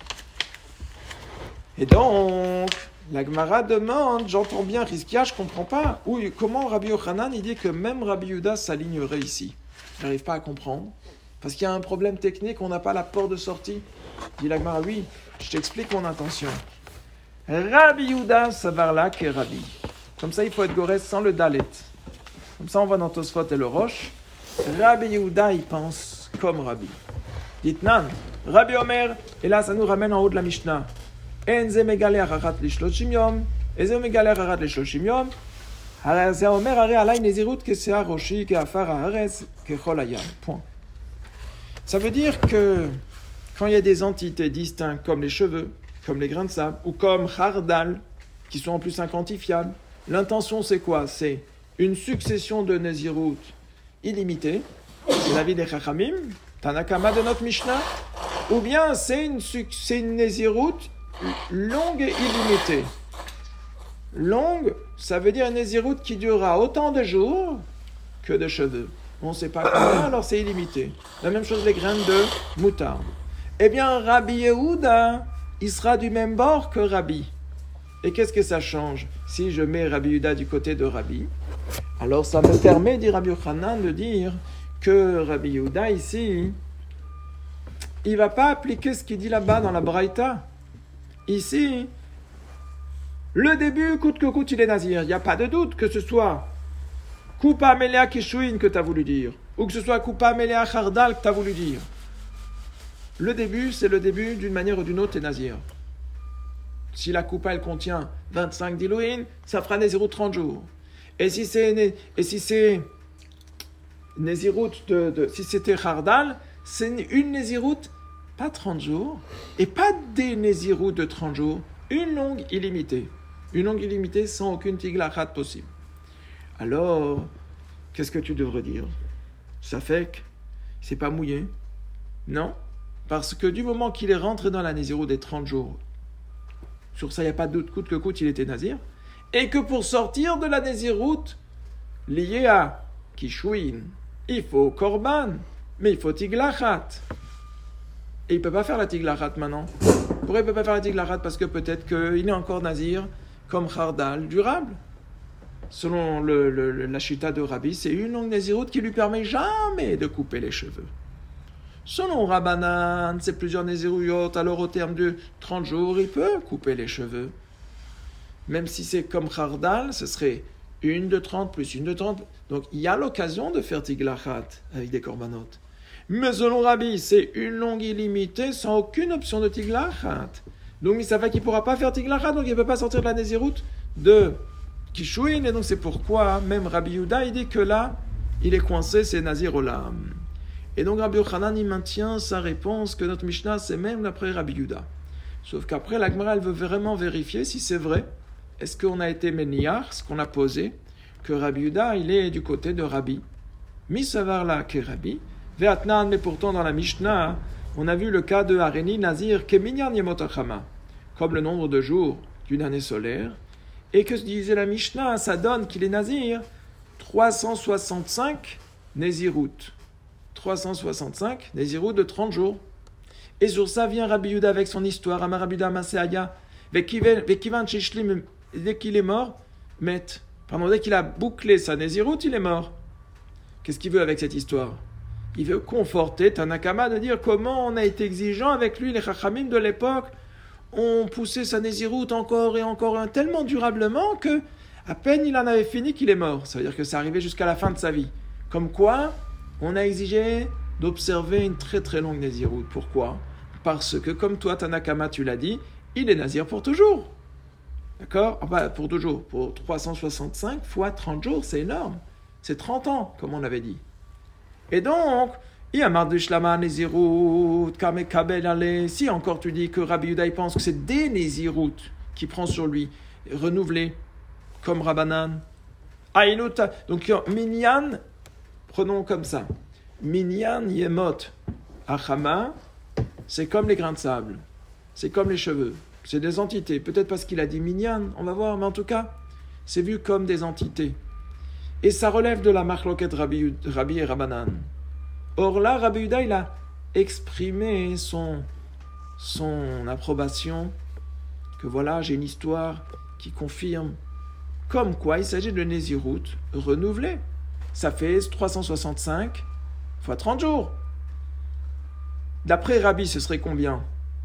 Et donc, la Gemara demande, j'entends bien Rizkia, je comprends pas. Oui, comment Rabbi Yochanan, il dit que même Rabbi Yuda s'alignerait ici? Je n'arrive pas à comprendre. Parce qu'il y a un problème technique, on n'a pas la porte de sortie. Dit la Gemara, oui, je t'explique mon intention. Rabbi Yuda, savar là qu'est Rabbi. Comme ça, il faut être gorès sans le dalet. Comme ça, on va dans Tosfot et le Roche. Rabbi Yehuda, il pense comme Rabbi. Dites nan, Rabbi Omer, et là, ça nous ramène en haut de la Mishnah. En ze megaleh acharat lishloshim yom, et ze megaleh acharat lishloshim yom. Hare ze Omer hare alay nezirut kesea roshi keafar haaretz kechol hayam. Point. Ça veut dire que quand il y a des entités distinctes comme les cheveux, comme les grains de sable, ou comme Khardal, qui sont en plus inquantifiables, l'intention c'est quoi? C'est une succession de Nézirut illimitée, c'est l'avis des Chachamim, Tanakama de notre Mishnah, ou bien c'est une Nézirut longue et illimitée. Longue, ça veut dire une Nézirut qui durera autant de jours que de cheveux. On ne sait pas combien, alors c'est illimité. La même chose les graines de moutarde. Eh bien, Rabbi Yehuda, il sera du même bord que Rabbi. Et qu'est-ce que ça change? Si je mets Rabbi Yehuda du côté de Rabbi, alors ça me permet, dit Rabbi Yochanan, de dire que Rabbi Yehuda, ici, il ne va pas appliquer ce qu'il dit là-bas dans la Braïta. Ici, le début, coûte que coûte, il est nazir. Il n'y a pas de doute que ce soit Kupa Melea Kishuin que tu as voulu dire, ou que ce soit Kupa Melea Khardal que tu as voulu dire. Le début, c'est le début d'une manière ou d'une autre, t'es nazir. Si la coupa, elle contient 25 dilouin, ça fera Nézirut 30 jours. Et si c'est Nézirut si c'était Khardal, c'est une Nézirut, pas 30 jours, et pas des Nézirut de 30 jours, une longue illimitée. Une longue illimitée sans aucune tiglachat possible. Alors, qu'est-ce que tu devrais dire? Ça fait que c'est pas mouillé? Non, parce que du moment qu'il est rentré dans la Nézirut des 30 jours, sur ça, il n'y a pas de doute, coûte que coûte, il était Nazir, et que pour sortir de la Nézirut, lié à Kishouin, il faut Korban, mais il faut Tiglachat. Et il ne peut pas faire la Tiglachat maintenant. Pourquoi il ne peut pas faire la Tiglachat? Parce que peut-être qu'il est encore Nazir, comme Khardal, durable. Selon la chita de Rabbi, c'est une longue Nézirut qui lui permet jamais de couper les cheveux. Selon Rabbanan, c'est plusieurs Néziruyot, alors au terme de 30 jours, il peut couper les cheveux. Même si c'est comme Khardal, ce serait une de 30 plus une de 30. Donc il y a l'occasion de faire Tiglachat avec des korbanot. Mais selon Rabbi, c'est une longue illimitée sans aucune option de Tiglachat. Donc Missafa qui ne pourra pas faire Tiglachat, donc il ne peut pas sortir de la Nézirut de Kishouin. Et donc c'est pourquoi même Rabbi Yehuda, il dit que là, il est coincé, c'est Nazir Olam. Et donc Rabbi Yochanan, il maintient sa réponse que notre Mishnah, c'est même d'après Rabbi Yehuda. Sauf qu'après, la Gemara, elle veut vraiment vérifier si c'est vrai. Est-ce qu'on a été Méniar, ce qu'on a posé, que Rabbi Yehuda, il est du côté de Rabbi. Misavar là, que Rabbi. Ve'atnan, mais pourtant dans la Mishnah, on a vu le cas de Hareni Nazir, Keminyan Yemot Achama, comme le nombre de jours d'une année solaire. Et que disait la Mishnah, ça donne qu'il est Nazir 365 Nézirut. 365 Nézirut de 30 jours. Et sur ça vient Rabbi Yehuda avec son histoire, Amar Rabbi Yehuda Maseaya, Vekivan Shishlim, dès qu'il est mort, dès qu'il a bouclé sa Nézirut, il est mort. Qu'est-ce qu'il veut avec cette histoire? Il veut conforter Tanakama de dire comment on a été exigeant avec lui, les Chachamim de l'époque ont poussé sa Nézirut encore et encore tellement durablement que à peine il en avait fini qu'il est mort. Ça veut dire que ça arrivait jusqu'à la fin de sa vie. Comme quoi, on a exigé d'observer une très très longue Nézirut. Pourquoi? Parce que comme toi, Tanakama, tu l'as dit, il est Nazir pour toujours. D'accord? Enfin, pour toujours. Pour 365 fois 30 jours, c'est énorme. C'est 30 ans, comme on l'avait dit. Et donc, si encore tu dis que Rabbi Yehuda pense que c'est des Nézirut qui prend sur lui, renouvelé, comme Rabbanan. Donc, Minyan, prenons comme ça. Minyan Yemot Achama, c'est comme les grains de sable, c'est comme les cheveux, c'est des entités. Peut-être parce qu'il a dit Minyan, on va voir, mais en tout cas, c'est vu comme des entités. Et ça relève de la marloquette Rabbi et Rabbanan. Or là, Rabbi Yehuda, il a exprimé son approbation, que voilà, j'ai une histoire qui confirme, comme quoi il s'agit de Nézirut renouvelé. Ça fait 365 fois 30 jours. D'après Rabbi, ce serait combien?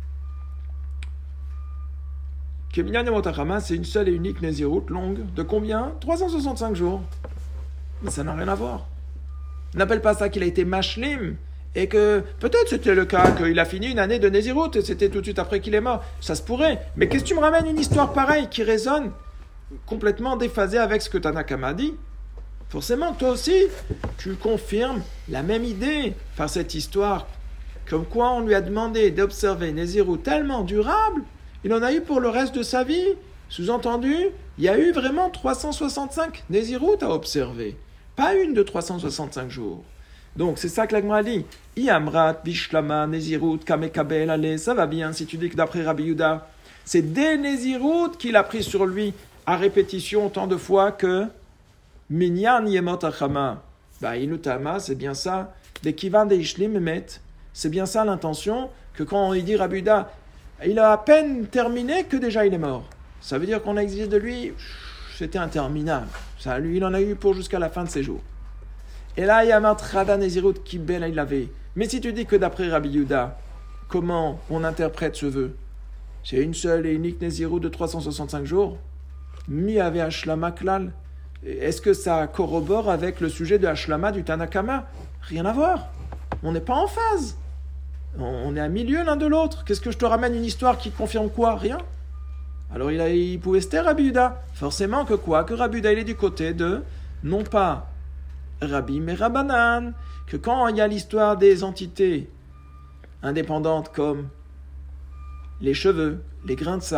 Keminyan Yemot Achama, c'est une seule et unique Nézirut longue. De combien? 365 jours. Mais ça n'a rien à voir. On n'appelle pas ça qu'il a été mashlim, et que peut-être c'était le cas, qu'il a fini une année de Nézirut, et c'était tout de suite après qu'il est mort. Ça se pourrait. Mais qu'est-ce que tu me ramènes une histoire pareille qui résonne complètement déphasée avec ce que Tanakama a dit? Forcément, toi aussi, tu confirmes la même idée par cette histoire, comme quoi on lui a demandé d'observer Nézirut tellement durable, il en a eu pour le reste de sa vie. Sous-entendu, il y a eu vraiment 365 Nézirut à observer, pas une de 365 jours. Donc c'est ça que la Gemara dit. Iamrat, Bishlama, Nézirut, Kamekabel, allez, ça va bien si tu dis que d'après Rabbi Yehuda, c'est des Nézirut qu'il a pris sur lui à répétition autant de fois que Minyan Yemot Achama. Inutama, c'est bien ça. Des Kivan de Ishlim Emet, c'est bien ça l'intention, que quand il dit Rabbi Yehuda, il a à peine terminé que déjà il est mort. Ça veut dire qu'on a exigé de lui, c'était interminable. Ça, lui, il en a eu pour jusqu'à la fin de ses jours. Et là, il y a Matrada Nézirut qui belle, il l'avait. Mais si tu dis que d'après Rabbi Yehuda, comment on interprète ce vœu? C'est une seule et unique Nézirut de 365 jours. Mi avait Hashlama Klal. Est-ce que ça corrobore avec le sujet de Hashlama du Tanakama? Rien à voir. On n'est pas en phase. On est à milieu l'un de l'autre. Qu'est-ce que je te ramène une histoire qui confirme quoi? Rien. Alors il pouvait se taire Rabbi Yehuda. Forcément que quoi? Que Rabbi Yehuda il est du côté de, non pas Rabbi mais Rabbanan. Que quand il y a l'histoire des entités indépendantes comme les cheveux, les grains de sable,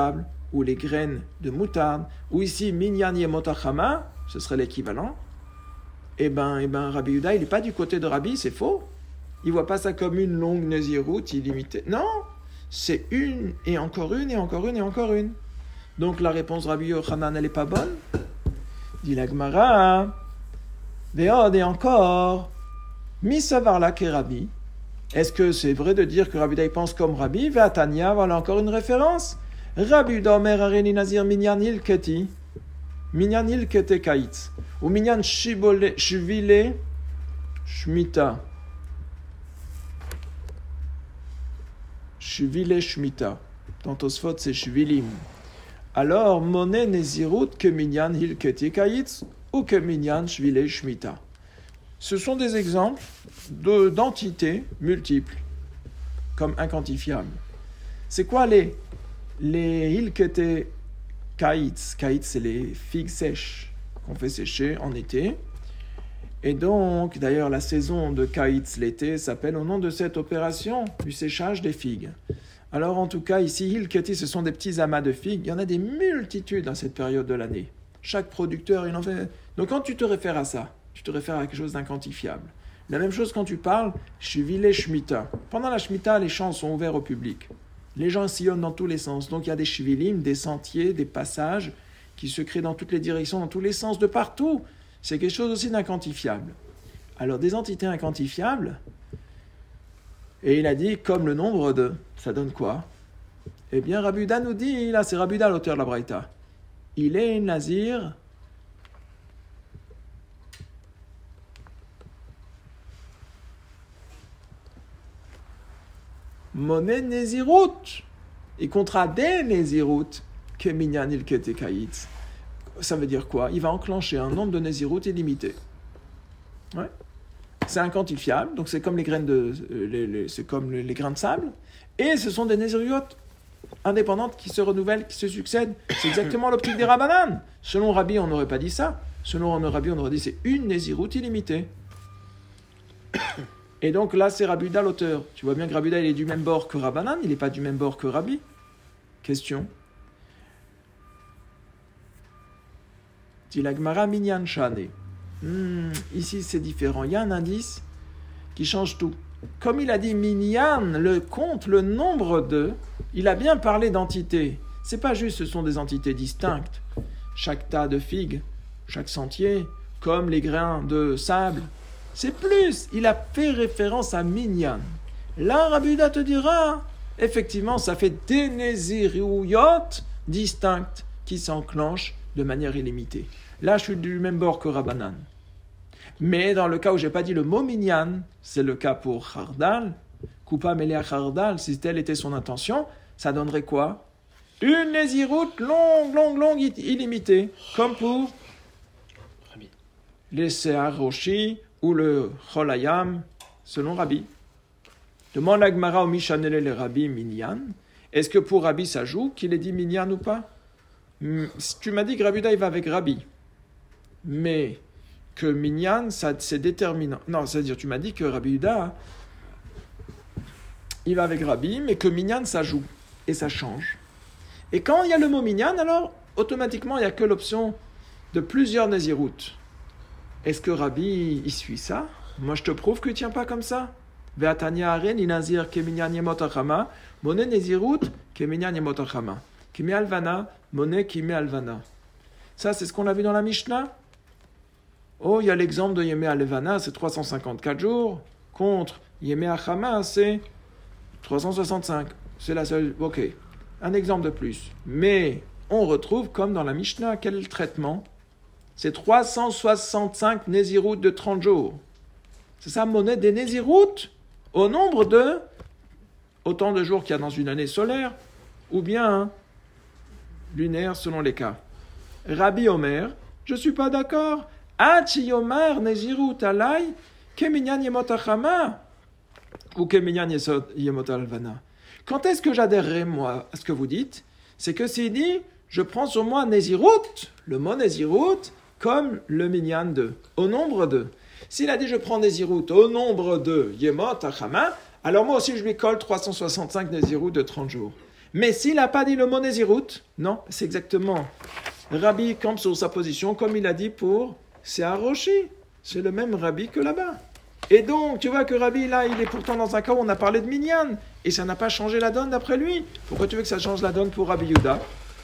ou les graines de moutarde, ou ici minyan yemot hachama, ce serait l'équivalent, eh ben, Rabbi Yehuda, il n'est pas du côté de Rabbi, c'est faux. Il ne voit pas ça comme une longue nésiroute illimitée. Non, c'est une, et encore une, et encore une, et encore une. Donc la réponse de Rabbi Yochanan, elle n'est pas bonne. Dit la Gemara, Veod, et encore, Misavar la ke Rabbi. Est-ce que c'est vrai de dire que Rabbi Yehuda pense comme Rabbi? Ve'atania, voilà encore une référence. Rabbi Yehuda Omer Areni Nazir Minyan Hilketi. Minyan Hilkete Kaitz. Ou Minyan Shvile Shmita. Shvile Shmita. Dans Tosfot, c'est Shvilim. Alors, Moné Nezirut que Minyan Hilketi Kaitz ou que Minyan Shvile Shmita. Ce sont des exemples d'entités multiples, comme inquantifiables. C'est quoi les Hilkete Kaitz? Kaitz, c'est les figues sèches qu'on fait sécher en été. Et donc, d'ailleurs, la saison de Kaitz, l'été, s'appelle au nom de cette opération du séchage des figues. Alors, en tout cas, ici, Hilketi, ce sont des petits amas de figues. Il y en a des multitudes dans cette période de l'année. Chaque producteur, il en fait... Donc, quand tu te réfères à ça, tu te réfères à quelque chose d'inquantifiable. La même chose quand tu parles, Shvile Shmita. Pendant la Shmita, les champs sont ouverts au public. Les gens sillonnent dans tous les sens. Donc, il y a des shvilim, des sentiers, des passages qui se créent dans toutes les directions, dans tous les sens, de partout. C'est quelque chose aussi d'inquantifiable. Alors, des entités inquantifiables, et il a dit, comme le nombre de, ça donne quoi? Eh bien, Rabbi Yehuda nous dit, là, c'est Rabbi Yehuda l'auteur de la Braïta. Il est nazir Moné Nézirut. Il comptera des Nézirut que Minyan Hilkete Kaitz. Ça veut dire quoi? Il va enclencher un nombre de Nézirut illimité. Ouais. C'est inquantifiable, donc c'est comme les graines c'est comme les grains de sable. Et ce sont des Nézirut indépendantes qui se renouvellent, qui se succèdent. C'est exactement l'optique des Rabbanan. Selon Rabbi, on n'aurait pas dit ça. Selon Rabbi, on aurait dit c'est une Nézirut illimitée. Et donc là, c'est Rabbi Yehuda l'auteur. Tu vois bien que Rabbi Yehuda, il est du même bord que Rabbanan, il n'est pas du même bord que Rabbi. Question. Dit la Gemara Minyan Shane. Ici, c'est différent. Il y a un indice qui change tout. Comme il a dit Minyan, le compte, le nombre de, il a bien parlé d'entités. C'est pas juste, ce sont des entités distinctes. Chaque tas de figues, chaque sentier, comme les grains de sable. C'est plus, il a fait référence à Minyan. Là, Rabbi Yehuda te dira, effectivement, ça fait des Néziruyot distinctes qui s'enclenchent de manière illimitée. Là, je suis du même bord que Rabbanan. Mais dans le cas où je n'ai pas dit le mot Minyan, c'est le cas pour Chardal, Kupa Melea Chardal, si telle était son intention, ça donnerait quoi? Une Nézirut longue, illimitée, comme pour les Sear Roshi, ou le Cholayam, selon Rabbi. Demande la Gemara au Mishanele le Rabbi Minyan. Est-ce que pour Rabbi ça joue qu'il ait dit Minyan ou pas? Tu m'as dit que Rabbi Yehuda il va avec Rabbi. Mais que Minyan, ça c'est déterminant. Non, c'est-à-dire tu m'as dit que Rabbi Yehuda il va avec Rabbi, mais que Minyan ça joue. Et ça change. Et quand il y a le mot Minyan, alors automatiquement il n'y a que l'option de plusieurs Nézirut. Est-ce que Rabbi, il suit ça? Moi, je te prouve qu'il ne tient pas comme ça. Ve'atania aren inazir keminyan yemot hachama, moné nezirut keminyan yemot hachama. Kimi alvana, moné kimi alvana. Ça, c'est ce qu'on a vu dans la Mishnah. Oh, il y a l'exemple de Yemé alvana, c'est 354 jours, contre Yemé hachama, c'est 365. C'est la seule... Ok, un exemple de plus. Mais on retrouve, comme dans la Mishnah, quel traitement? C'est 365 Nézirut de 30 jours. C'est ça, monnaie des Nézirut, au nombre de autant de jours qu'il y a dans une année solaire, ou bien lunaire selon les cas. Rabbi Omer, je ne suis pas d'accord. Achi Yomar Nézirut alay, keminyan yemot hachama, ou keminyan yemot alvana. Quand est-ce que j'adhérerai, moi, à ce que vous dites? C'est que s'il dit, je prends sur moi Nézirut, le mot Nézirut, comme le minyan de, au nombre de. S'il a dit je prends Nézirut au nombre de Yemot Hachama, alors moi aussi je lui colle 365 Nézirut de 30 jours. Mais s'il n'a pas dit le mot Nézirut, non, c'est exactement. Rabbi campe sur sa position, comme il a dit pour Seharoshi. C'est le même Rabbi que là-bas. Et donc, tu vois que Rabbi, là, il est pourtant dans un cas où on a parlé de Minyan. Et ça n'a pas changé la donne d'après lui. Pourquoi tu veux que ça change la donne pour Rabbi Yuda?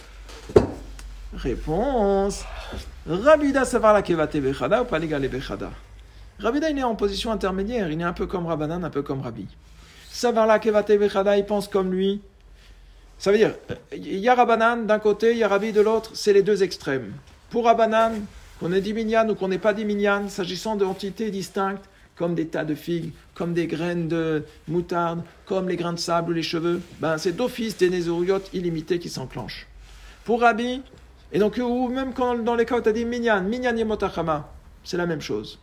Réponse. Rabbi Yuda savar la kevate bechada ou pas l'égale bechada. Rabbi Yuda, il est en position intermédiaire. Il est un peu comme Rabbanan, un peu comme Rabbi. Savar la kevate bechada, il pense comme lui. Ça veut dire, il y a Rabbanan d'un côté, il y a Rabbi de l'autre. C'est les deux extrêmes. Pour Rabbanan, qu'on ait dit Minyan ou qu'on n'ait pas dit Minyan, s'agissant d'entités distinctes, comme des tas de figues, comme des graines de moutarde, comme les grains de sable ou les cheveux, ben c'est d'office des néziriotes illimités qui s'enclenchent. Pour Rabbi, et donc, ou même quand dans les cas où tu as dit Minyan, Minyan Yemotachama, c'est la même chose.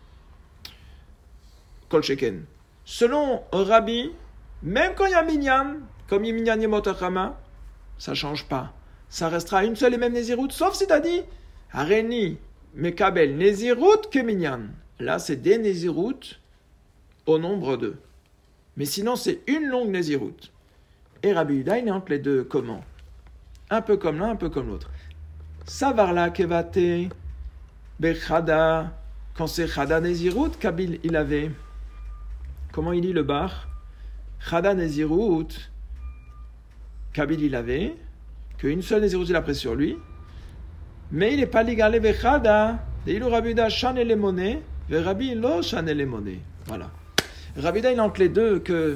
Kol Sheken. Selon Rabbi, même quand il y a Minyan, comme il y a Minyan Yemotachama, ça ne change pas. Ça restera une seule et même nézirut, sauf si tu as dit Areni, Mekabel, nézirut que Minyan. Là, c'est des nézirut au nombre 2. Mais sinon, c'est une longue nézirut. Et Rabbi Yuda, il est entre les deux. Comment? Un peu comme l'un, un peu comme l'autre. Savarla kevate bechada. Quand c'est chada nézirut, Kabil, il avait. Comment il dit le bar? Chada nézirut. Kabil, il avait. Qu'une seule nézirut, il a pris sur lui. Mais il n'est pas ligalé bechada. Et il Rabbi Yuda, chan et les monnaies. Et Rabbi, lo chan et les monnaies. Voilà. Rabbi Yuda, il est entre les deux que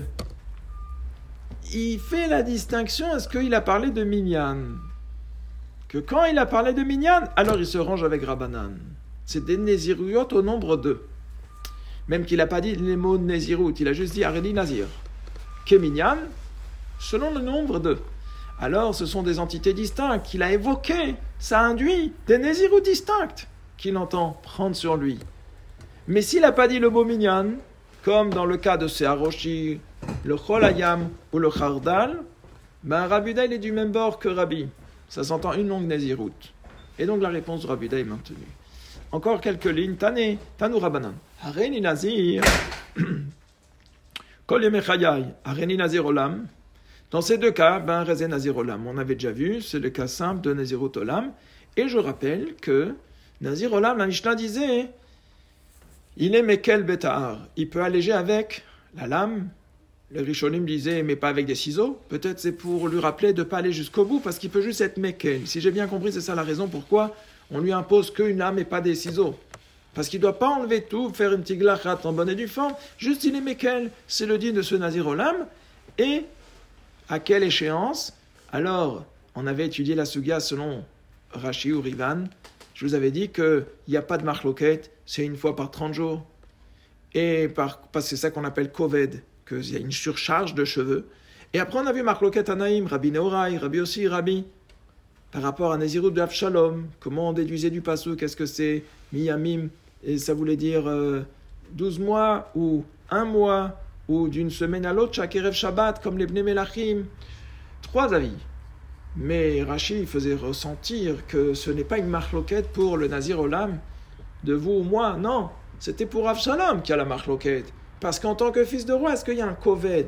il fait la distinction. Est-ce qu'il a parlé de Minyan? Que quand il a parlé de Minyan, alors il se range avec Rabbanan. C'est des Néziruyot au nombre 2. Même qu'il n'a pas dit les mots Nézirut, il a juste dit Areli Nazir. Que Minyan, selon le nombre 2. Alors ce sont des entités distinctes qu'il a évoquées. Ça induit des Nézirut distinctes qu'il entend prendre sur lui. Mais s'il n'a pas dit le mot Minyan, comme dans le cas de Seharoshi, le Cholayam ou le Khardal, ben Rabbi Yuda, il est du même bord que Rabbi. Ça s'entend une longue Nézirut. Et donc la réponse de Rabbi Yuda est maintenue. Encore quelques lignes. Tane, Tanu Rabbanan. Areni Nazir. Kol Yemechayai. Areni Nazir Olam. Dans ces deux cas, ben Rezé Nazir Olam. On avait déjà vu, c'est le cas simple de Nazirut Olam. Et je rappelle que Nazir Olam, la Mishnah disait, il est Mekel Betahar. Il peut alléger avec la lame. Le Rishonim disait, mais pas avec des ciseaux. Peut-être c'est pour lui rappeler de ne pas aller jusqu'au bout, parce qu'il peut juste être Mekel. Si j'ai bien compris, c'est ça la raison pourquoi on lui impose qu'une lame et pas des ciseaux. Parce qu'il ne doit pas enlever tout, faire une petite glachat en bonne et due forme. Juste il est Mekel. C'est le din de ce Nazir Olam. Et à quelle échéance? Alors, on avait étudié la Sugia selon Rashi ou Rivan. Je vous avais dit qu'il n'y a pas de marloquette, c'est une fois par 30 jours. Et parce que c'est ça qu'on appelle Koved, qu'il y a une surcharge de cheveux. Et après, on a vu marloquette Anaïm, Rabbi Nehorai, Rabbi aussi, Rabbi, par rapport à Nézirut de Avshalom, comment on déduisait du passou, qu'est-ce que c'est, Miyamim, et ça voulait dire 12 mois, ou 1 mois, ou d'une semaine à l'autre, chaque Erev Shabbat, comme les Bnei Melachim. 3 avis. Mais Rashi faisait ressentir que ce n'est pas une marloquette pour le Nazir Olam de vous ou moi, non, c'était pour Avshalom qui a la marloquette. Parce qu'en tant que fils de roi, est-ce qu'il y a un koved?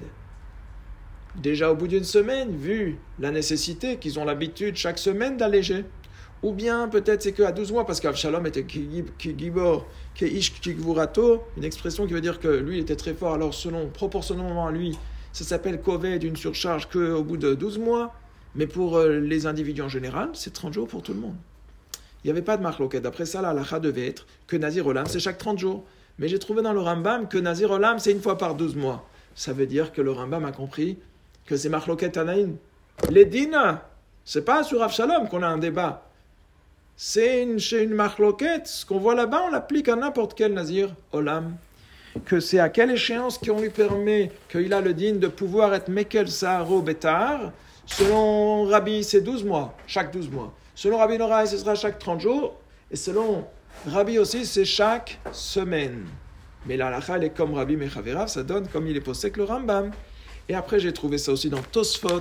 Déjà au bout d'une semaine, vu la nécessité qu'ils ont l'habitude chaque semaine d'alléger. Ou bien peut-être c'est qu'à 12 mois, parce qu'Avshalom était Gibor, Keish Kigvurato, une expression qui veut dire que lui était très fort, alors proportionnellement à lui, ça s'appelle koved, une surcharge qu'au bout de 12 mois. Mais pour les individus en général, c'est 30 jours pour tout le monde. Il n'y avait pas de marloquette. D'après ça, la halakha devait être que Nazir Olam, c'est chaque 30 jours. Mais j'ai trouvé dans le Rambam que Nazir Olam, c'est une fois par 12 mois. Ça veut dire que le Rambam a compris que c'est marloquette Anaïm. Les dînes, c'est pas sur Avshalom qu'on a un débat. C'est chez une marloquette. Ce qu'on voit là-bas, on l'applique à n'importe quel Nazir Olam. Que c'est à quelle échéance qu'on lui permet qu'il a le dîne de pouvoir être Mekel Saharo Betar. Selon Rabbi, c'est 12 mois, chaque 12 mois. Selon Rabbi Norai, ce sera chaque 30 jours. Et selon Rabbi aussi, c'est chaque semaine. Mais la halakha, elle est comme Rabbi Mechaverav, ça donne comme il est posé que le Rambam. Et après, j'ai trouvé ça aussi dans Tosfot.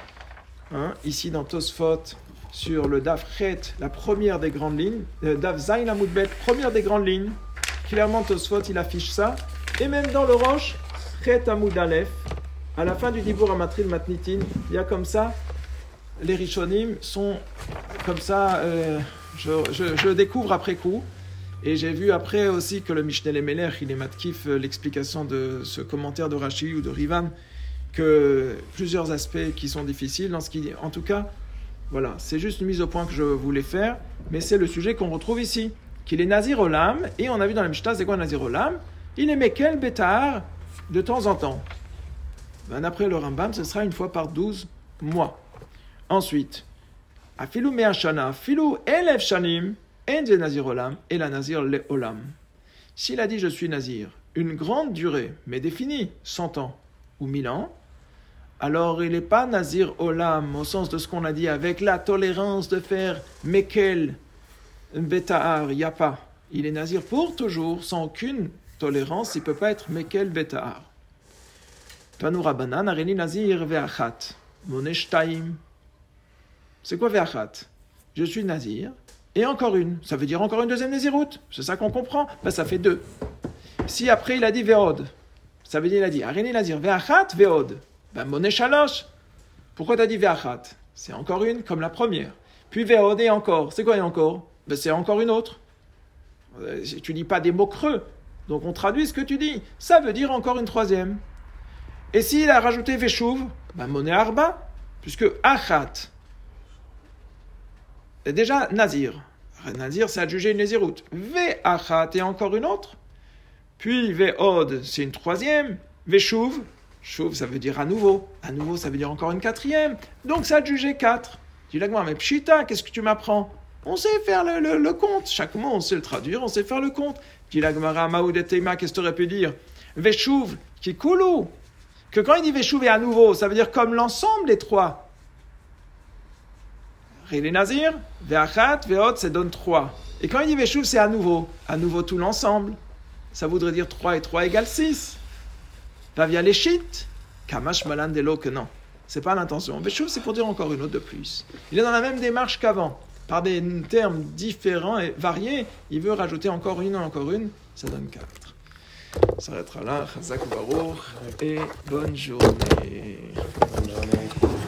Ici, dans Tosfot, sur le Daf Chet, la première des grandes lignes. Daf Zayin Amoudbet, première des grandes lignes. Clairement, Tosfot, il affiche ça. Et même dans le Roche, Chet Amoud Aleph. À la fin du Dibour Amatril Matnitin, il y a comme ça les Rishonim sont comme ça, je découvre après coup. Et j'ai vu après aussi que le Mishneh Lemelech, il est matkif l'explication de ce commentaire de Rashi ou de Rivan, que plusieurs aspects qui sont difficiles dans ce qu'il dit. En tout cas, voilà, c'est juste une mise au point que je voulais faire, mais c'est le sujet qu'on retrouve ici, qu'il est Nazir Olam, et on a vu dans la Mishnah, c'est quoi Nazir Olam? Il est Mekel Betar de temps en temps. Ben, d'après le Rambam, ce sera une fois par 12 mois. Ensuite, Afilu Me'ashana, Afilu Elef Shanim, En de Nazir Olam, et la Nazir Le Olam. S'il a dit je suis Nazir, une grande durée, mais définie, 100 ans ou 1000 ans, alors il n'est pas Nazir Olam, au sens de ce qu'on a dit, avec la tolérance de faire Mekel Betahar, il n'y a pas. Il est Nazir pour toujours, sans aucune tolérance, il ne peut pas être Mekel Betahar. Tanu Rabbanan, Areni Nazir Ve'achat, Moneshtaim. C'est quoi Ve'achat? Je suis Nazir, et encore une. Ça veut dire encore une deuxième Naziroute. C'est ça qu'on comprend. Ben, ça fait 2. Si après il a dit Ve'od, ça veut dire il a dit Areni Nazir Ve'achat Ve'od. Ben, Moneshalosh. Pourquoi tu as dit Ve'achat? C'est encore une, comme la première. Puis Ve'od et encore. C'est quoi et encore? Ben, c'est encore une autre. Tu dis pas des mots creux. Donc on traduit ce que tu dis. Ça veut dire encore une troisième. Et s'il a rajouté Veshuv, ben Moné Arba, puisque Achat, est déjà Nazir. Nazir, c'est adjugé une Naziroute. Ve'achat et encore une autre. Puis Ve'od, c'est une troisième. Veshuv, Shuv, ça veut dire à nouveau. À nouveau, ça veut dire encore une quatrième. Donc ça adjugé 4. Dis la mais Pshita, qu'est-ce que tu m'apprends? On sait faire le compte. Chaque mot, on sait le traduire, on sait faire le compte. Dis la Gemara, Maoud et Teima, qu'est-ce que tu aurais pu dire? Veshuv, Kikulu. Que quand il dit Veshuv et à nouveau, ça veut dire comme l'ensemble des trois. Ré Nazir, Ve'achat, Ve'od, ça donne 3. Et quand il dit Veshuv, c'est à nouveau tout l'ensemble. Ça voudrait dire 3 et 3 égale 6. Va via les shit, Kamash Malan Delo, que non. C'est pas l'intention. Veshuv, c'est pour dire encore une autre de plus. Il est dans la même démarche qu'avant. Par des termes différents et variés, il veut rajouter encore une, ça donne 4. On s'arrêtera là, Chazak Baruch, et bonne journée.